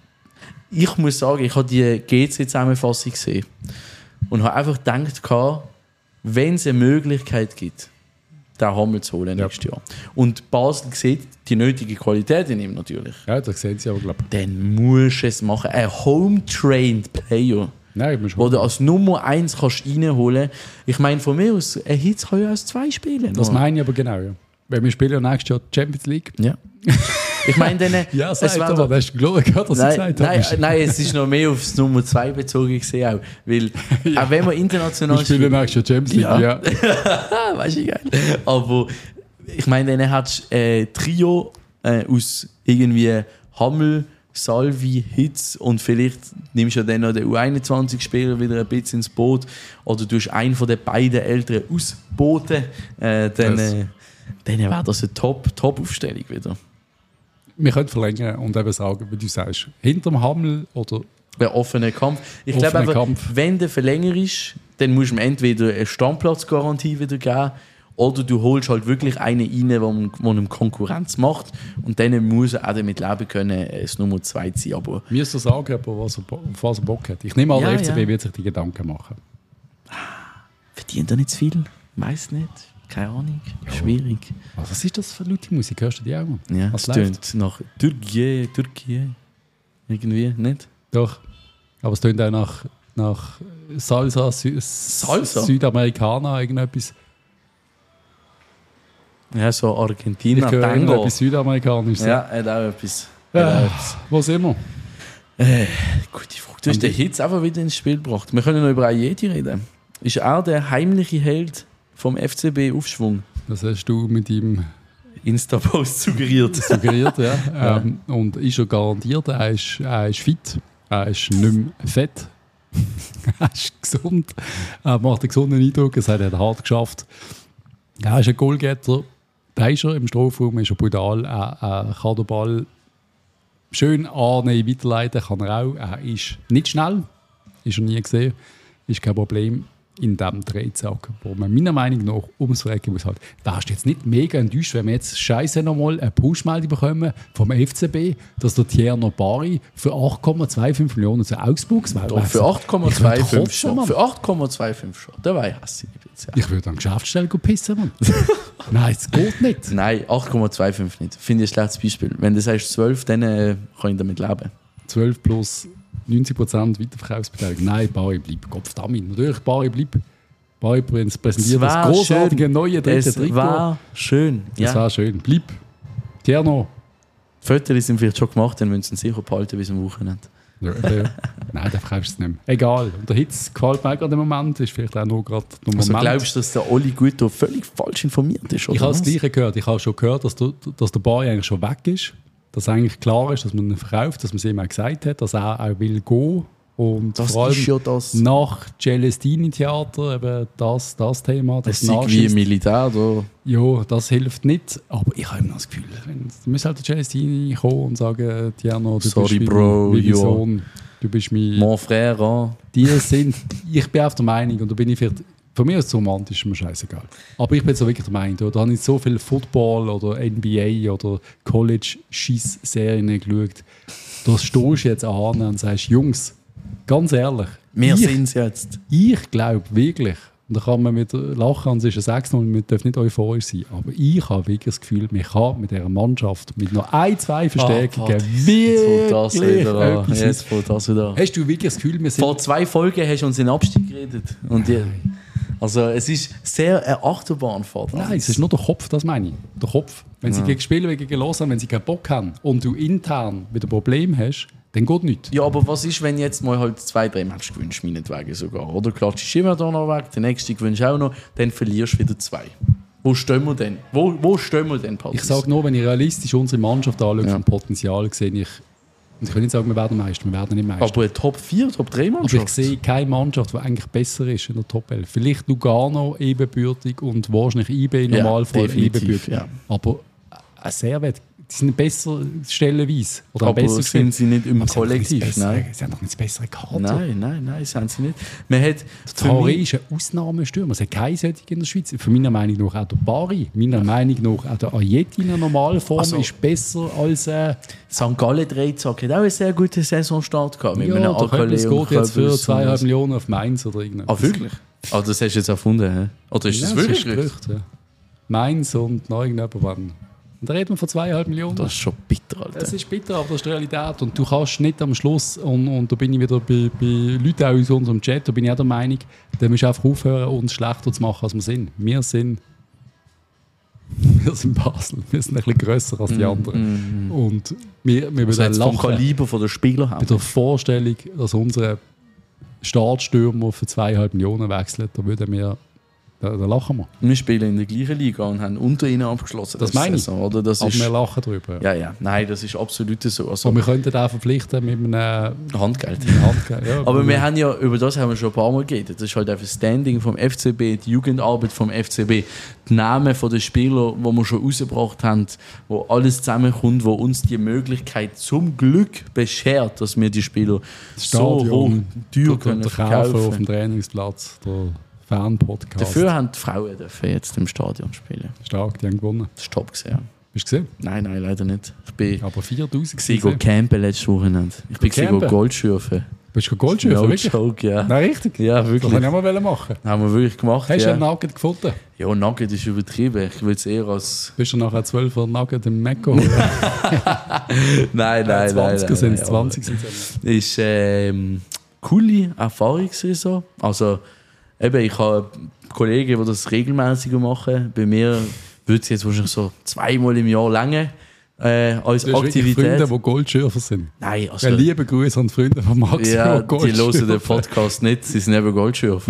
Ich muss sagen, ich habe die G C-Zusammenfassung gesehen und habe einfach gedacht, wenn es eine Möglichkeit gibt, den Hammel zu holen Ja. nächstes Jahr. Und Basel sieht die nötige Qualität in ihm natürlich. Ja, das sehen sie aber, glaube ich. Dann musst du es machen. Ein home-trained Player, Nein, ich muss wo schon. du als Nummer eins kannst reinholen kannst. Ich meine, von mir aus, ein Hitz kann ja als zwei spielen. Das oder? meine ich aber genau, ja. Weil wir spielen ja nächstes Jahr die Champions League. Ja. Ich meine, dann, Ja, es sag wär aber, doch- das hast du gelohnt, dass du Nein, gesagt nein, hast. nein, es ist noch mehr aufs Nummer zwei bezogen gesehen auch. Weil, auch wenn wir international Wir spielen nächstes Jahr Champions League, Ja. ja. ah, weißt du, geil. Aber ich meine, dann hast du ein Trio äh, aus irgendwie Hammel, Salvi, Hitz und vielleicht nimmst du ja dann noch den U einundzwanzig-Spieler wieder ein bisschen ins Boot oder du hast einen von den beiden Älteren ausboten, äh, dann, Das- äh, dann wäre das eine Top- Top-Aufstellung wieder. Wir können verlängern und eben sagen, wie du sagst, hinterm Hammel oder Ein offener Kampf. Ich Offener glaube, einfach, Kampf. wenn der verlängert ist, dann musst du ihm entweder eine Stammplatzgarantie wieder geben oder du holst halt wirklich einen rein, der der ihm Konkurrenz macht und dann muss er auch damit leben können, es Nummer zwei zu sein. Aber mir ist das sagen, aber was er, Bo- auf was er Bock hat. Ich nehme an, Ja, der F C B ja. wird sich die Gedanken machen. verdient er nicht zu viel? Weiß nicht. Keine Ahnung. Schwierig. Was was ist das für laute Musik? Hörst du die auch mal? Ja, Was es läuft? tönt nach Türkei, Türkei. Irgendwie, nicht? Doch. Aber es tönt auch nach, nach Salsa, Sü Salsa? Südamerikaner, irgendetwas. Ja, so Ich Argentina, höre Tango. irgendetwas Südamerikanisches. Ja, hat auch etwas. Hat auch Ja, etwas. wo sind wir? Äh, gute Frage. Du hast den Hitz einfach wieder ins Spiel gebracht. Wir können noch über Ayeti reden. Ist er der heimliche Held vom F C B-Aufschwung? Das hast du mit ihm Insta-Post suggeriert. suggeriert, ja. Ja. Ähm, und ist er garantiert, er ist, er ist fit, er ist nicht mehr fett, er ist gesund, er macht einen gesunden Eindruck, es hat er hart geschafft. Er ist ein Goalgetter, der ist er im Strafraum, ist er brutal, er, er kann den Ball schön annehmen, weiterleiten, kann er auch. Er ist nicht schnell, ist er nie gesehen, ist kein Problem in diesem Dreizack, wo man meiner Meinung nach ums Verrecken muss halt. Da ist jetzt nicht mega enttäuscht, wenn wir jetzt scheiße nochmal eine Push-Meldung bekommen vom F C B, dass der Tierno Bari für acht Komma fünfundzwanzig Millionen zu Augsburg war. Doch, für acht Komma fünfundzwanzig schon. Für acht Komma fünfundzwanzig schon. Da war ich hasse ich jetzt. Ja. Ich würde an die Geschäftsstelle pissen, Mann. Nein, das geht nicht. Nein, acht Komma fünfundzwanzig nicht. Finde ich ein schlechtes Beispiel. Wenn du sagst zwölf, dann äh, kann ich damit leben. zwölf plus neunzig Prozent Weiterverkaufsbeteiligung. Nein, Bari bleibt. Kopf damit. Natürlich, Bari bleibt. Bari präsentiert das großartige schön. neue dritte Trikot. Es war schön. Ja. Das war schön. Bleib. Tierno. Fotos sind vielleicht schon gemacht, dann müssen sie sicher behalten bis am Wochenende. Ja, ja. Nein, da verkaufst du es nicht mehr. Egal. Und der Hitz gefällt mir auch gerade im Moment. Ist vielleicht auch nur gerade der Moment. Also glaubst du, dass der Oli Guto völlig falsch informiert ist? Oder ich habe das Gleiche gehört. Ich habe schon gehört, dass, du, dass der Bari eigentlich schon weg ist. Dass eigentlich klar ist, dass man ihn verkauft, dass man es ihm auch gesagt hat, dass er auch will gehen. Und das vor allem ist ja das. Nach Celestini-Theater, eben das, das Thema. Das ist wie Militär, oder? Ja, das hilft nicht. Aber ich habe immer das Gefühl, wenn, du musst halt der Celestini kommen und sagen, Tierno, du Sorry, bist Bro, mein, mein Sohn, du bist mein... Mon frère, hein? Die sind, ich bin auf der Meinung, und da bin ich vielleicht... Von mir ist es so romantisch, ist mir scheißegal. Aber ich bin jetzt so wirklich der Meinung, da habe ich so viel Football oder N B A oder College-Schieß-Serien geschaut. Da stehst du jetzt an und sagst, Jungs, ganz ehrlich. Wir sind es jetzt. Ich glaube wirklich, und da kann man mit lachen, und es ist ein sechs null, wir dürfen nicht euphorisch sein, aber ich habe wirklich das Gefühl, man kann mit dieser Mannschaft, mit noch ein, zwei Verstärkungen, oh, wirklich das wieder an. Jetzt fällt das wieder an. Hast du wirklich das Gefühl, wir sind... Vor zwei Folgen hast du uns in den Abstieg geredet. Und die, also es ist sehr eine Achterbahnfahrt. Nein, es ist nur der Kopf, das meine ich. Der Kopf. Wenn sie ja. gegen Spieler gegen los haben, wenn sie keinen Bock haben und du intern wieder Probleme hast, dann geht nichts. Ja, aber was ist, wenn jetzt mal halt zwei, drei Matches gewinnst, meinetwegen sogar? Oder klatschst du immer da noch weg, der nächste gewinnst auch noch, dann verlierst du wieder zwei. Wo stehen wir denn? Wo, wo stehen wir denn, Patrick? Ich sage nur, wenn ich realistisch unsere Mannschaft anschaue, ja. vom Potenzial sehe ich... Ich kann nicht sagen, wir werden Meister, wir werden nicht Meister. Aber eine Top vier, Top drei Mannschaft? Aber ich sehe keine Mannschaft, die eigentlich besser ist in der Top elf. Vielleicht Lugano ebenbürtig und wahrscheinlich I B im ja, Normalfall ebenbürtig. Ja. Aber ein Servet, die sind besser stellenweise. Oder aber besser sind sie nicht im Kollektiv? Bessere, nein. Sie haben doch nicht das bessere Kader. Nein, nein, nein, sind sie nicht. Man hat Traoré ist ein Ausnahmestürmer. Es hat keine solche in der Schweiz. Für meiner Meinung nach auch der Bari. Meiner Meinung nach auch der Ayeti in der Normalform also, ist besser als... Äh, Sankt Gallen Dreizack hat auch einen sehr guten Saisonstart gehabt. Mit ja, einem der Köppels geht jetzt für zweieinhalb Millionen auf Mainz oder irgendwas. Ah, wirklich? Ah, das hast du jetzt erfunden, he? Oder ist ja, das wirklich? Das ist Gerücht, ja. Mainz und noch irgendjemand. Und da reden wir von zweieinhalb Millionen. Das ist schon bitter, Alter. Das ist bitter, aber das ist die Realität. Und du kannst nicht am Schluss, und, und da bin ich wieder bei, bei Leuten aus unserem Chat, da bin ich auch der Meinung, da musst du einfach aufhören, uns schlechter zu machen, als wir sind. Wir sind, wir sind Basel. Wir sind ein bisschen grösser als die anderen. Mm, mm. Und wir, wir würden also lachen. Vom Kaliber von der Spieler haben. Bei der Vorstellung, dass unsere Startstürmer für zweieinhalb Millionen wechseln, da würden wir... Da, da lachen wir. Wir spielen in der gleichen Liga und haben unter ihnen abgeschlossen. Das meine ich. Saison, oder? Das aber ist, wir lachen darüber. Ja, ja. Nein, das ist absolut so. Also, aber wir könnten auch verpflichten mit einem Handgeld. Handgeld ja, aber wir haben ja, über das haben wir schon ein paar Mal geredet. Das ist halt einfach das Standing vom F C B, die Jugendarbeit vom F C B, die Namen der Spieler, die wir schon rausgebracht haben, wo alles zusammenkommt, wo uns die Möglichkeit zum Glück beschert, dass wir die Spieler das so hoch teuer können verkaufen. Auf dem Trainingsplatz. Der Fan-Podcast. Dafür haben die Frauen dürfen jetzt im Stadion spielen. Stark, die haben gewonnen. Das ist top gesehen. Bist du gesehen? Nein, nein, leider nicht. Ich bin aber viertausend Ich war campen letztes Wochenende. Ich bin campen? Goldschürfen. Bist du Goldschürfen? No wirklich? Joke, ja. Nein, richtig? Ja, wirklich. Das wollte ich auch mal machen. Haben wir wirklich gemacht, Hast ja. du einen Nugget gefunden? Ja, Nugget ist übertrieben. Ich will es eher als... Bist du nachher zwölfer Nugget im Mac geholt? nein, nein, nein. zwanziger sind es, zwanzig sind es. Ist ähm, coole Erfahrung so. Also, eben, ich habe Kollegen, die das regelmäßiger machen. Bei mir würde es jetzt wahrscheinlich so zweimal im Jahr länger. äh, als Du hast wirklich Aktivität. Freunde, die Goldschürfer sind. Nein, also... Ja, liebe Grüße an die Freunde von Max, Ja, die die hören den Podcast nicht, sie sind eben Goldschürfer.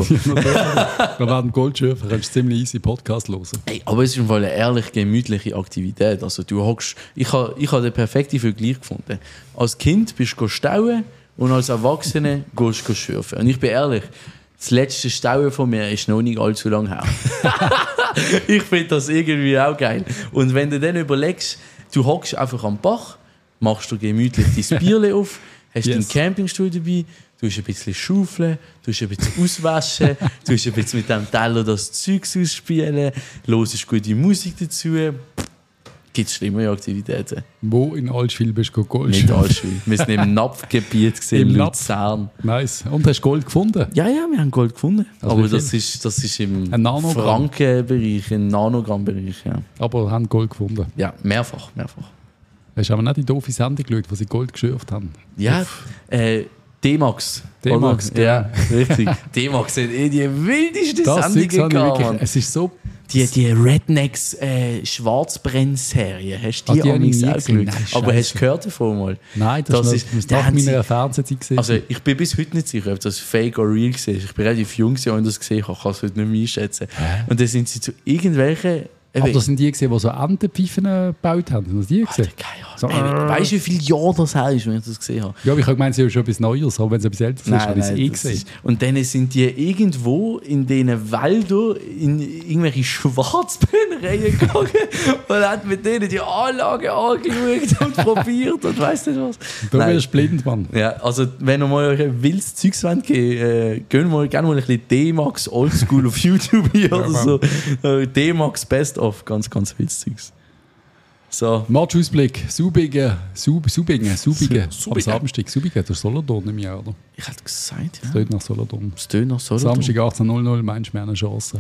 Wir werden Goldschürfer, kannst du ziemlich easy Podcast hören. Hey, aber es ist im Fall eine ehrlich gemütliche Aktivität. Also du hockst, ich habe ich ha den perfekten Vergleich gefunden. Als Kind bist du stauen und als Erwachsene gehst du schürfen. Und ich bin ehrlich, das letzte Stauen von mir ist noch nicht allzu lang her. Ich finde das irgendwie auch geil. Und wenn du dann überlegst, du hockst einfach am Bach, machst du gemütlich dein Bierchen auf, hast yes. deinen Campingstuhl dabei, du hast ein bisschen schaufeln, du hast ein bisschen auswaschen, du hast ein bisschen mit dem Teller das Zeugs ausspielen, hörst gute Musik dazu. Gibt es schlimmere Aktivitäten? Wo in Allschwil bist du Gold? Nicht Allschwil. Wir sind im Napfgebiet gesehen, in Luzern. Nice. Und hast du Gold gefunden? Ja, ja, wir haben Gold gefunden. Also aber das ist, das ist im Ein Frankenbereich, im Nanogramm-Bereich. Ja. Aber haben Gold gefunden? Ja, mehrfach, mehrfach. Hast du aber nicht die doofe Sendung geschaut, wo sie Gold geschürft haben? Ja, äh, D-Max. D-Max, ja, richtig. D-Max sind eh die wildesten Sendungen gehabt. Es ist so... Die, die Rednecks äh, Schwarzbrenn-Serie, hast du die, ah, die auch nie gesehen? gesehen? Aber hast du gehört davon mal? Nein, das, das ist, ist nach meiner Fernsehzeit gesehen. Also ich bin bis heute nicht sicher, ob das fake oder real war. Ich bin relativ jung, als ich das gesehen habe. Ich kann es heute nicht mehr einschätzen. Hä? Und dann sind sie zu irgendwelchen... Aber das sind die gesehen, die so Entenpfeifen gebaut haben. Hast du die gesehen? So, weißt du, wie viele Jahre das her ist, wenn ich das gesehen habe? Ja, aber ich habe gemeint, sie haben schon etwas Neues, aber wenn es etwas Älteres ist, habe ich es eh gesehen. Ist, und dann sind die irgendwo in diesen Wäldern in irgendwelche Schwarzbrennereien gegangen und haben mit denen die Anlage angeschaut und probiert und weiss nicht was. Da wirst du blind, Mann. Ja, also wenn ihr mal ein wildes Zeugs wollt, äh, gehen wir gerne mal ein bisschen D-Max Oldschool auf YouTube hier oder so. D-Max Best of, ganz, ganz wildes Zeugs. So. Matchausblick, Subingen, Sub, Subingen, Subingen. Su- Am Samstag, Subingen, das ist Solothurn im Jahr, oder? Ich hätte gesagt, ja. Das tönt nach Solothurn. Das tönt nach Solothurn. Samstag achtzehn Uhr null, meinst du, wir haben eine Chance?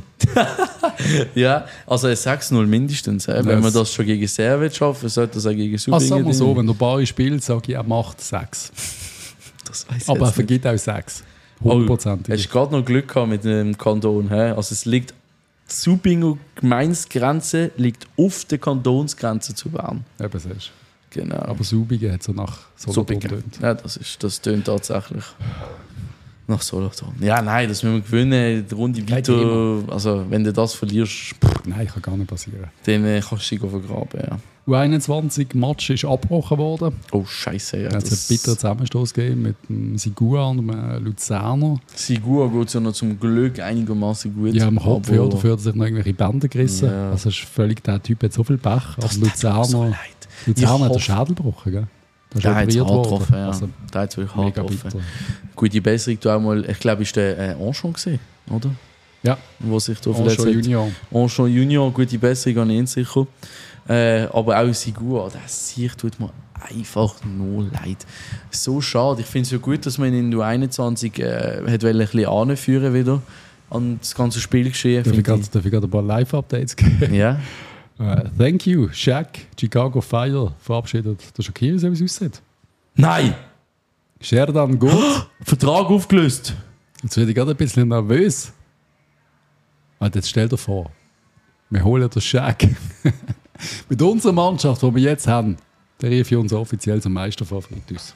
Ja, also ein sechs null mindestens. Äh. Wenn Yes. man das schon gegen Servet schaffen, sollte das auch gegen Subingen. Also sagen wir so, wenn der Bari spielt, sage ich, er macht sechs. Das weiss ich Aber er jetzt vergibt auch sechs. hundertprozentig. Oh, hast du gerade noch Glück gehabt mit dem Kanton. He? Also es liegt, die Subinger Gemeinsgrenze liegt auf der Kantonsgrenze zu Bern. Eben, siehst du. Genau. Aber Subingen hat so nach Solothurn Subinger. tönt. Ja, das ist, das tönt tatsächlich nach Solothurn. Ja, nein, das müssen wir gewinnen. Die Runde Kein weiter. Thema. Also wenn du das verlierst, pff, Nein, kann gar nicht passieren. dann äh, kannst du dich vergraben. Ja. U einundzwanzig Match ist abgebrochen worden. Oh Scheiße, ja. Es hat einen bitteren Zusammenstoß gegeben mit dem Sigua und dem Luzerner. Sigua geht es ja noch zum Glück einigermaßen gut. Ja, am Kopf, aber- ja, dafür hat er sich noch irgendwelche Bänder gerissen. Ja. Also ist völlig, der Typ hat so viel Pech. Das Aber tut mir so Luzerner, leid. Luzerner hat den hoffe- Schädel gebrochen, gell? Der ist Der hat es operiert hart worden. getroffen, ja. Also, Der hat es wirklich hart mega getroffen. bitter. Gute Besserung, du auch mal, ich glaube, ist der äh, Anchon gesehen, oder? Ja, Wo sich da verletzt Anchon hat. Junior. Anchon Junior, gute Besserung an ihn sicher. Äh, aber auch Sigua, der Sieg tut mir einfach nur leid. So schade. Ich finde es ja gut, dass man ihn in U einundzwanzig äh, hat ein bisschen anführen wieder an das ganze Spielgeschehen. Darf ich finde gerade darf ich gerade ein paar Live-Updates geben? ich. Ja. Uh, thank you, Shaq, Chicago Fire, verabschiedet. Der Shakiri, so wie es aussieht. Nein! Sherdan gut. Vertrag aufgelöst. Jetzt werde ich gerade ein bisschen nervös. Alter, jetzt stell dir vor, wir holen den Shaq. Mit unserer Mannschaft, die wir jetzt haben, der rief uns offiziell zum Meisterfavorit aus.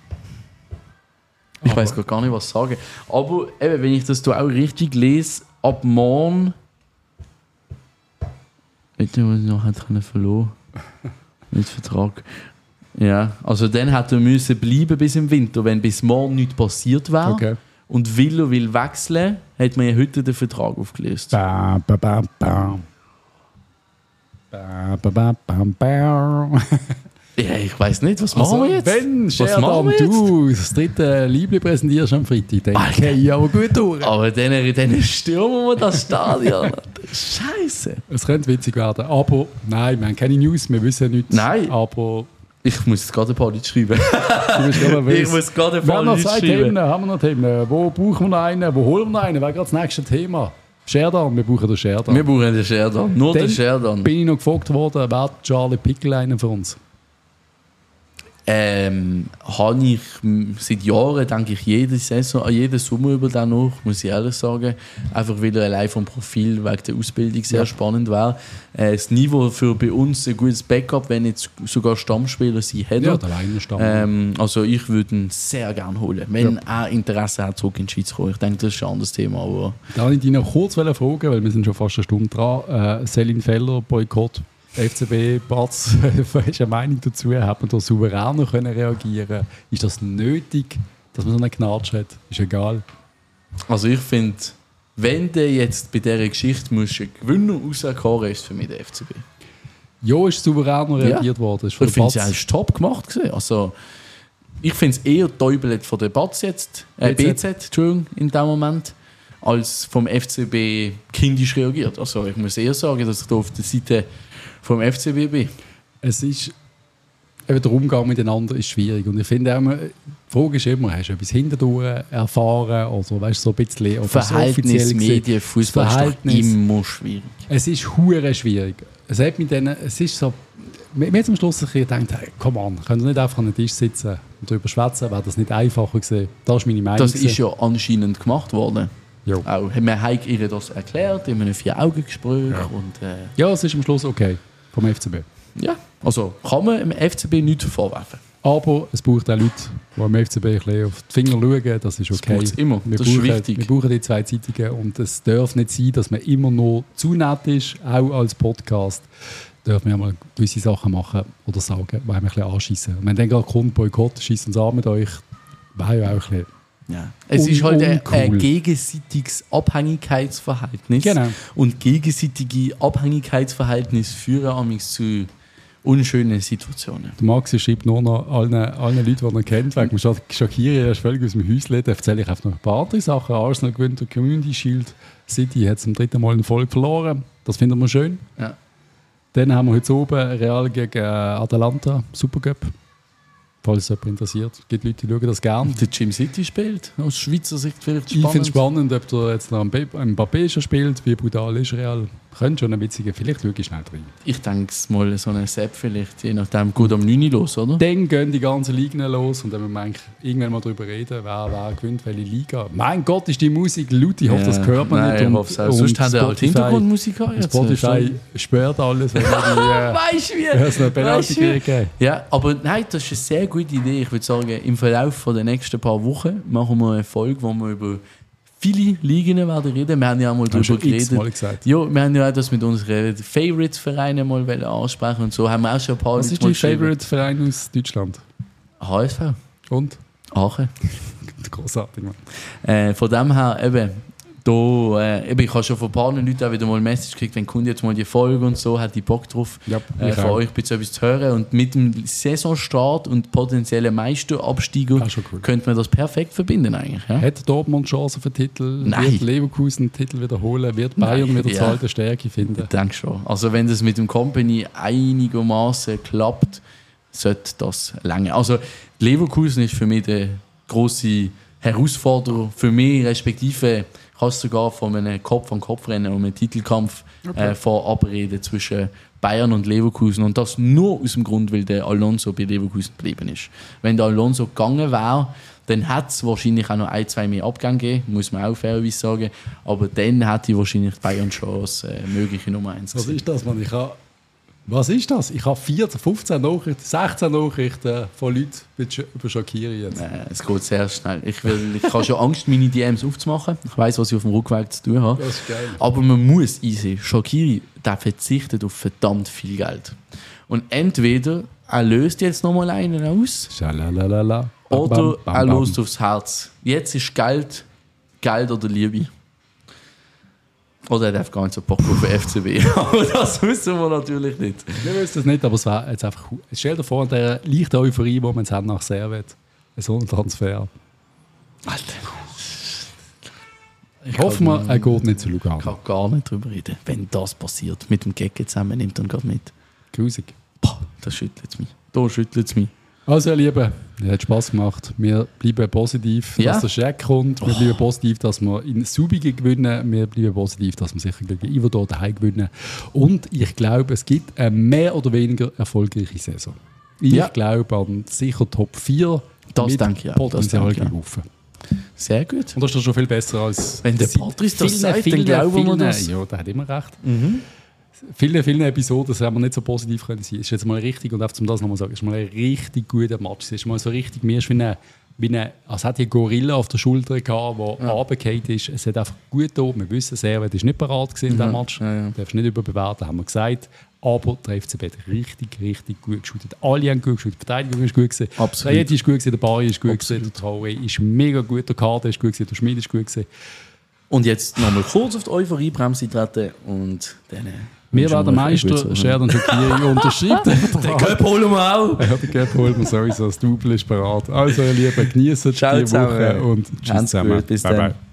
Ich Aber- weiß gar nicht, was ich sagen. Aber eben, wenn ich das da auch richtig lese, ab morgen. Nicht, was ich noch hätte können verloren. Mit Vertrag. Ja, also dann hätte er müssen bleiben bis im Winter, wenn bis morgen nichts passiert wäre. Okay. Und will er will wechseln, hat man ja heute den Vertrag aufgelöst. Bam, bam, bam, bam. Bam, bam, bam, bam, bam. Ja, ich weiß nicht, was machen Also, wir jetzt? wenn was Sherdan, machen wir jetzt? du das dritte Liebling präsentierst am Freitag, dann Alter. gehe ich aber gut durch. Aber dann, dann stürmen wir das Stadion. Scheiße. Es könnte witzig werden, aber nein, wir haben keine News, wir wissen ja nichts. Nein. Aber Ich muss jetzt gerade ein paar Leute schreiben. du bist gerade nervös. Ich muss gerade ein Wir paar haben noch Leute zwei schreiben. Themen. Haben wir noch Themen? Wo brauchen wir noch einen? Wo holen wir noch einen? Wäre gerade das nächste Thema. Sherdan, wir brauchen den Sherdan. Wir brauchen den Sherdan. Nur Dann den Sherdan. bin ich noch gefragt worden, wer Charlie Pickle einen für uns? Ähm, habe ich m, seit Jahren, denke ich, jede Saison, jeden Sommer über den noch, muss ich ehrlich sagen. Einfach weil er allein vom Profil wegen der Ausbildung sehr Ja. spannend wäre. Äh, das Niveau für bei uns ein gutes Backup, wenn jetzt sogar Stammspieler sie hätten. Ja, der Leiner Stamm. Ähm, also ich würde ihn sehr gerne holen, wenn Ja. er Interesse hat, zurück in die Schweiz zu kommen. Ich denke, das ist ein anderes Thema. Aber Da wollte ich dich noch kurz fragen, weil wir sind schon fast eine Stunde dran. Äh, Selin Feller, Boykott, F C B, Batz, hast du eine Meinung dazu? Hat man da souveräner können reagieren? Ist das nötig, dass man so einen Knatsch hat? Ist egal. also ich finde, wenn du jetzt bei dieser Geschichte musst, einen Gewinner rauskoren, ist es für mich der F C B. Ja, ist souveräner reagiert worden. Ist von Ich der finde es Batz- eigentlich top gemacht gewesen. Also, ich finde es eher Täubelt von der Batz jetzt, äh, B Z. B Z, Entschuldigung, in dem Moment, als vom F C B kindisch reagiert. Also ich muss eher sagen, dass ich da auf der Seite vom F C B bin. Es ist, eben der Umgang miteinander ist schwierig. Und ich finde auch, immer, die Frage ist immer, hast du etwas hinterdurch erfahren oder weißt du, so ein bisschen oder so Verhältnis offiziell gesehen? Medien, Fußball ist doch Verhältnis- immer schwierig. Es ist hure schwierig. Es hat mit denen, es ist so, mir mir zum Schluss ein bisschen gedacht, hey, come on, können wir nicht einfach an den Tisch sitzen und darüber schwätzen, wäre das nicht einfacher gewesen? Das ist meine Meinung. Das gewesen. ist ja anscheinend gemacht worden. Ja. Auch, wir haben ihr das erklärt in einem Vier-Augen-Gespräch. Ja. Und, äh, Ja, es ist am Schluss okay vom F C B. ja, also kann man dem F C B nichts vorwerfen. Aber es braucht auch Leute, die am F C B ein bisschen auf die Finger schauen. Das ist okay. braucht's immer. Wir Das ist brauchen, wichtig. Wir brauchen die zwei Zeitungen. Und es darf nicht sein, dass man immer nur zu nett ist, auch als Podcast. Dürfen wir mal gewisse Sachen machen oder sagen, die einem ein bisschen anschiessen. Und wenn dann gerade kommt, Boykott, schießt uns an mit euch, wäre ja auch ein bisschen... Ja. Es Un- ist halt ein, uncool. ein gegenseitiges Abhängigkeitsverhältnis. Genau. Und gegenseitige Abhängigkeitsverhältnisse führen amigs zu unschönen Situationen. Der Maxi schreibt nur noch allen, allen Leuten, die er kennt, wegen dem Shaqiri, er ist völlig aus dem Häuschen. Da erzähle ich einfach noch ein paar andere Sachen. Arsenal gewinnt den Community Shield. City hat zum dritten Mal in Folge verloren. Das finden wir schön. Ja. Dann haben wir heute oben Real gegen äh, Atalanta, Supercup. Falls es jemand interessiert. Es gibt Leute, die schauen das gerne. Der Jim City spielt, aus Schweizer Sicht vielleicht Ich finde es spannend. spannend, ob der jetzt noch einen Mbappé schon spielt. Wie brutal ist Real? Könnte schon ein witziger. Vielleicht schaue ich schnell drin. Ich denke mal so eine Sepp vielleicht, je nachdem, gut am neun Uhr los, oder? Dann gehen die ganzen Ligen los und dann müssen wir eigentlich irgendwann mal darüber reden, wer, wer gewinnt, welche Liga. Mein Gott, ist die Musik laut. Ich hoffe, das hört man Nein, nicht. ich hoffe es auch. Sonst haben wir halt Hintergrundmusik. Und Spotify sperrt alles, wenn wir die, Weißt du äh, es noch eine Penalty Weißt du geben. Ja, aber nein, das ist eine sehr gute Idee. Ich würde sagen, im Verlauf der nächsten paar Wochen machen wir eine Folge, wo wir über viele Ligen werden reden. Wir haben ja auch mal Hast darüber du schon geredet. x-mal gesagt. Ja, wir haben ja auch das mit unseren Favorites-Vereinen mal ansprechen und so. Haben wir auch schon ein paar Was Leute ist mal dein geschrieben. Favorite-Verein aus Deutschland? H S V. Und? Aachen. Großartig, Mann. Äh, von dem her, eben, da, äh, eben, ich habe schon von ein paar Leuten auch wieder mal ein Message gekriegt, wenn kommt jetzt mal die Folge und so, hat die Bock drauf, Ja, äh, ich von auch. euch ein bisschen etwas zu hören. Und mit dem Saisonstart und potenziellen Meisterabsteiger Ah, schon cool. könnte man das perfekt verbinden eigentlich. Ja? Hat Dortmund Chancen für den Titel? Nein. Wird Leverkusen den Titel wiederholen? Wird Bayern Nein, wieder ja. zur alten Stärke finden? Ich denke schon. Also wenn das mit dem Company einigermaßen klappt, sollte das länger. Also Leverkusen ist für mich der grosse Herausforderer. Für mich respektive kannst du sogar von einem Kopf-an-Kopf-Rennen um einen Titelkampf Okay. äh, vorab reden zwischen Bayern und Leverkusen. Und das nur aus dem Grund, weil der Alonso bei Leverkusen geblieben ist. Wenn der Alonso gegangen wäre, dann hätte es wahrscheinlich auch noch ein, zwei mehr Abgänge gegeben, muss man auch fairerweise sagen. Aber dann hätte wahrscheinlich die Bayern Chance, äh, mögliche Nummer eins Was gewesen. ist das, Mann? Ich habe, was ist das? Ich habe vierzehn, fünfzehn Nachrichten, sechzehn Nachrichten von Leuten mit Sch- über Shaqiri jetzt. Äh, es geht sehr schnell. Ich, will, ich habe schon Angst, meine D Ms aufzumachen. Ich weiß, was ich auf dem Rückweg zu tun habe. Das ist geil. Aber man muss einsehen, Shaqiri, der verzichtet auf verdammt viel Geld. Und entweder er löst jetzt nochmal einen aus, Schalalalala. Bam, oder bam, bam, er bam. löst aufs Herz. Jetzt ist Geld, Geld oder Liebe. Oder er darf gar nicht so Bock auf den F C B. Aber das wissen wir natürlich nicht. Wir wissen das nicht, aber es war jetzt einfach. Stell dir vor, der leichte Euphorie, die man jetzt hat nach Servet. So ein Transfer. Alter. Ich hoffe mal, er geht nicht zu Ich Lugano. kann gar nicht drüber reden. Wenn das passiert, mit dem Gecke zusammen, nimmt dann gerade mit. Grusig. Boah, das schüttelt es mich. Da schüttelt es mich. Also, ihr Lieben, es hat Spass gemacht. Wir bleiben positiv, Ja. dass der Scheck kommt. Wir bleiben positiv, dass wir in Subigen gewinnen. Wir bleiben positiv, dass wir sicher gegen Iverdor daheim gewinnen. Und ich glaube, es gibt eine mehr oder weniger erfolgreiche Saison. Ich Ja. glaube an sicher Top vier Das mit denke ich auch, das Potenzial denke ich auch. gelaufen. Sehr gut. Und das ist doch schon viel besser als... Wenn der seit Patrice das vielen, sagt, dann vielen, glauben wir vielen- das. Ja, der hat immer recht. Mhm. Viele, viele Episoden haben wir nicht so positiv können sein. Es ist jetzt mal richtig, und einfach zum das nochmal sagen, es ist mal ein richtig guter Match. Es ist mal so richtig, mir ist wie eine, wie eine, als hätte ich eine Gorilla auf der Schulter gehabt, die Ja. runtergefallen ist. Es hat einfach gut da. Wir wissen, Servet ist nicht bereit gewesen in diesem Match. Ja, ja. Du darfst nicht überbewerten, haben wir gesagt. Aber der F C B hat richtig, richtig gut geschaut. Alle haben gut geschaut. Die Verteidigung ist gut gewesen. Absolut. Der Jeti ist gut gewesen, der Bari ist gut Absolut. gewesen, der Traoré ist mega gut, der Kader ist gut gewesen, der Schmid ist gut gewesen. Und jetzt nochmal kurz auf die Euphorie-Bremse treten und dann... äh, Wir wünschen werden euch ein gutes Meister, Sheridan Shaqiri unterschreibt. Den Cup holen wir auch. Ja, den Cup holen wir sowieso, das Double ist bereit. Also ihr Lieben, genießt die Ciao Woche zusammen. und tschüss Habt's zusammen. gut, bis Bye, dann. bye.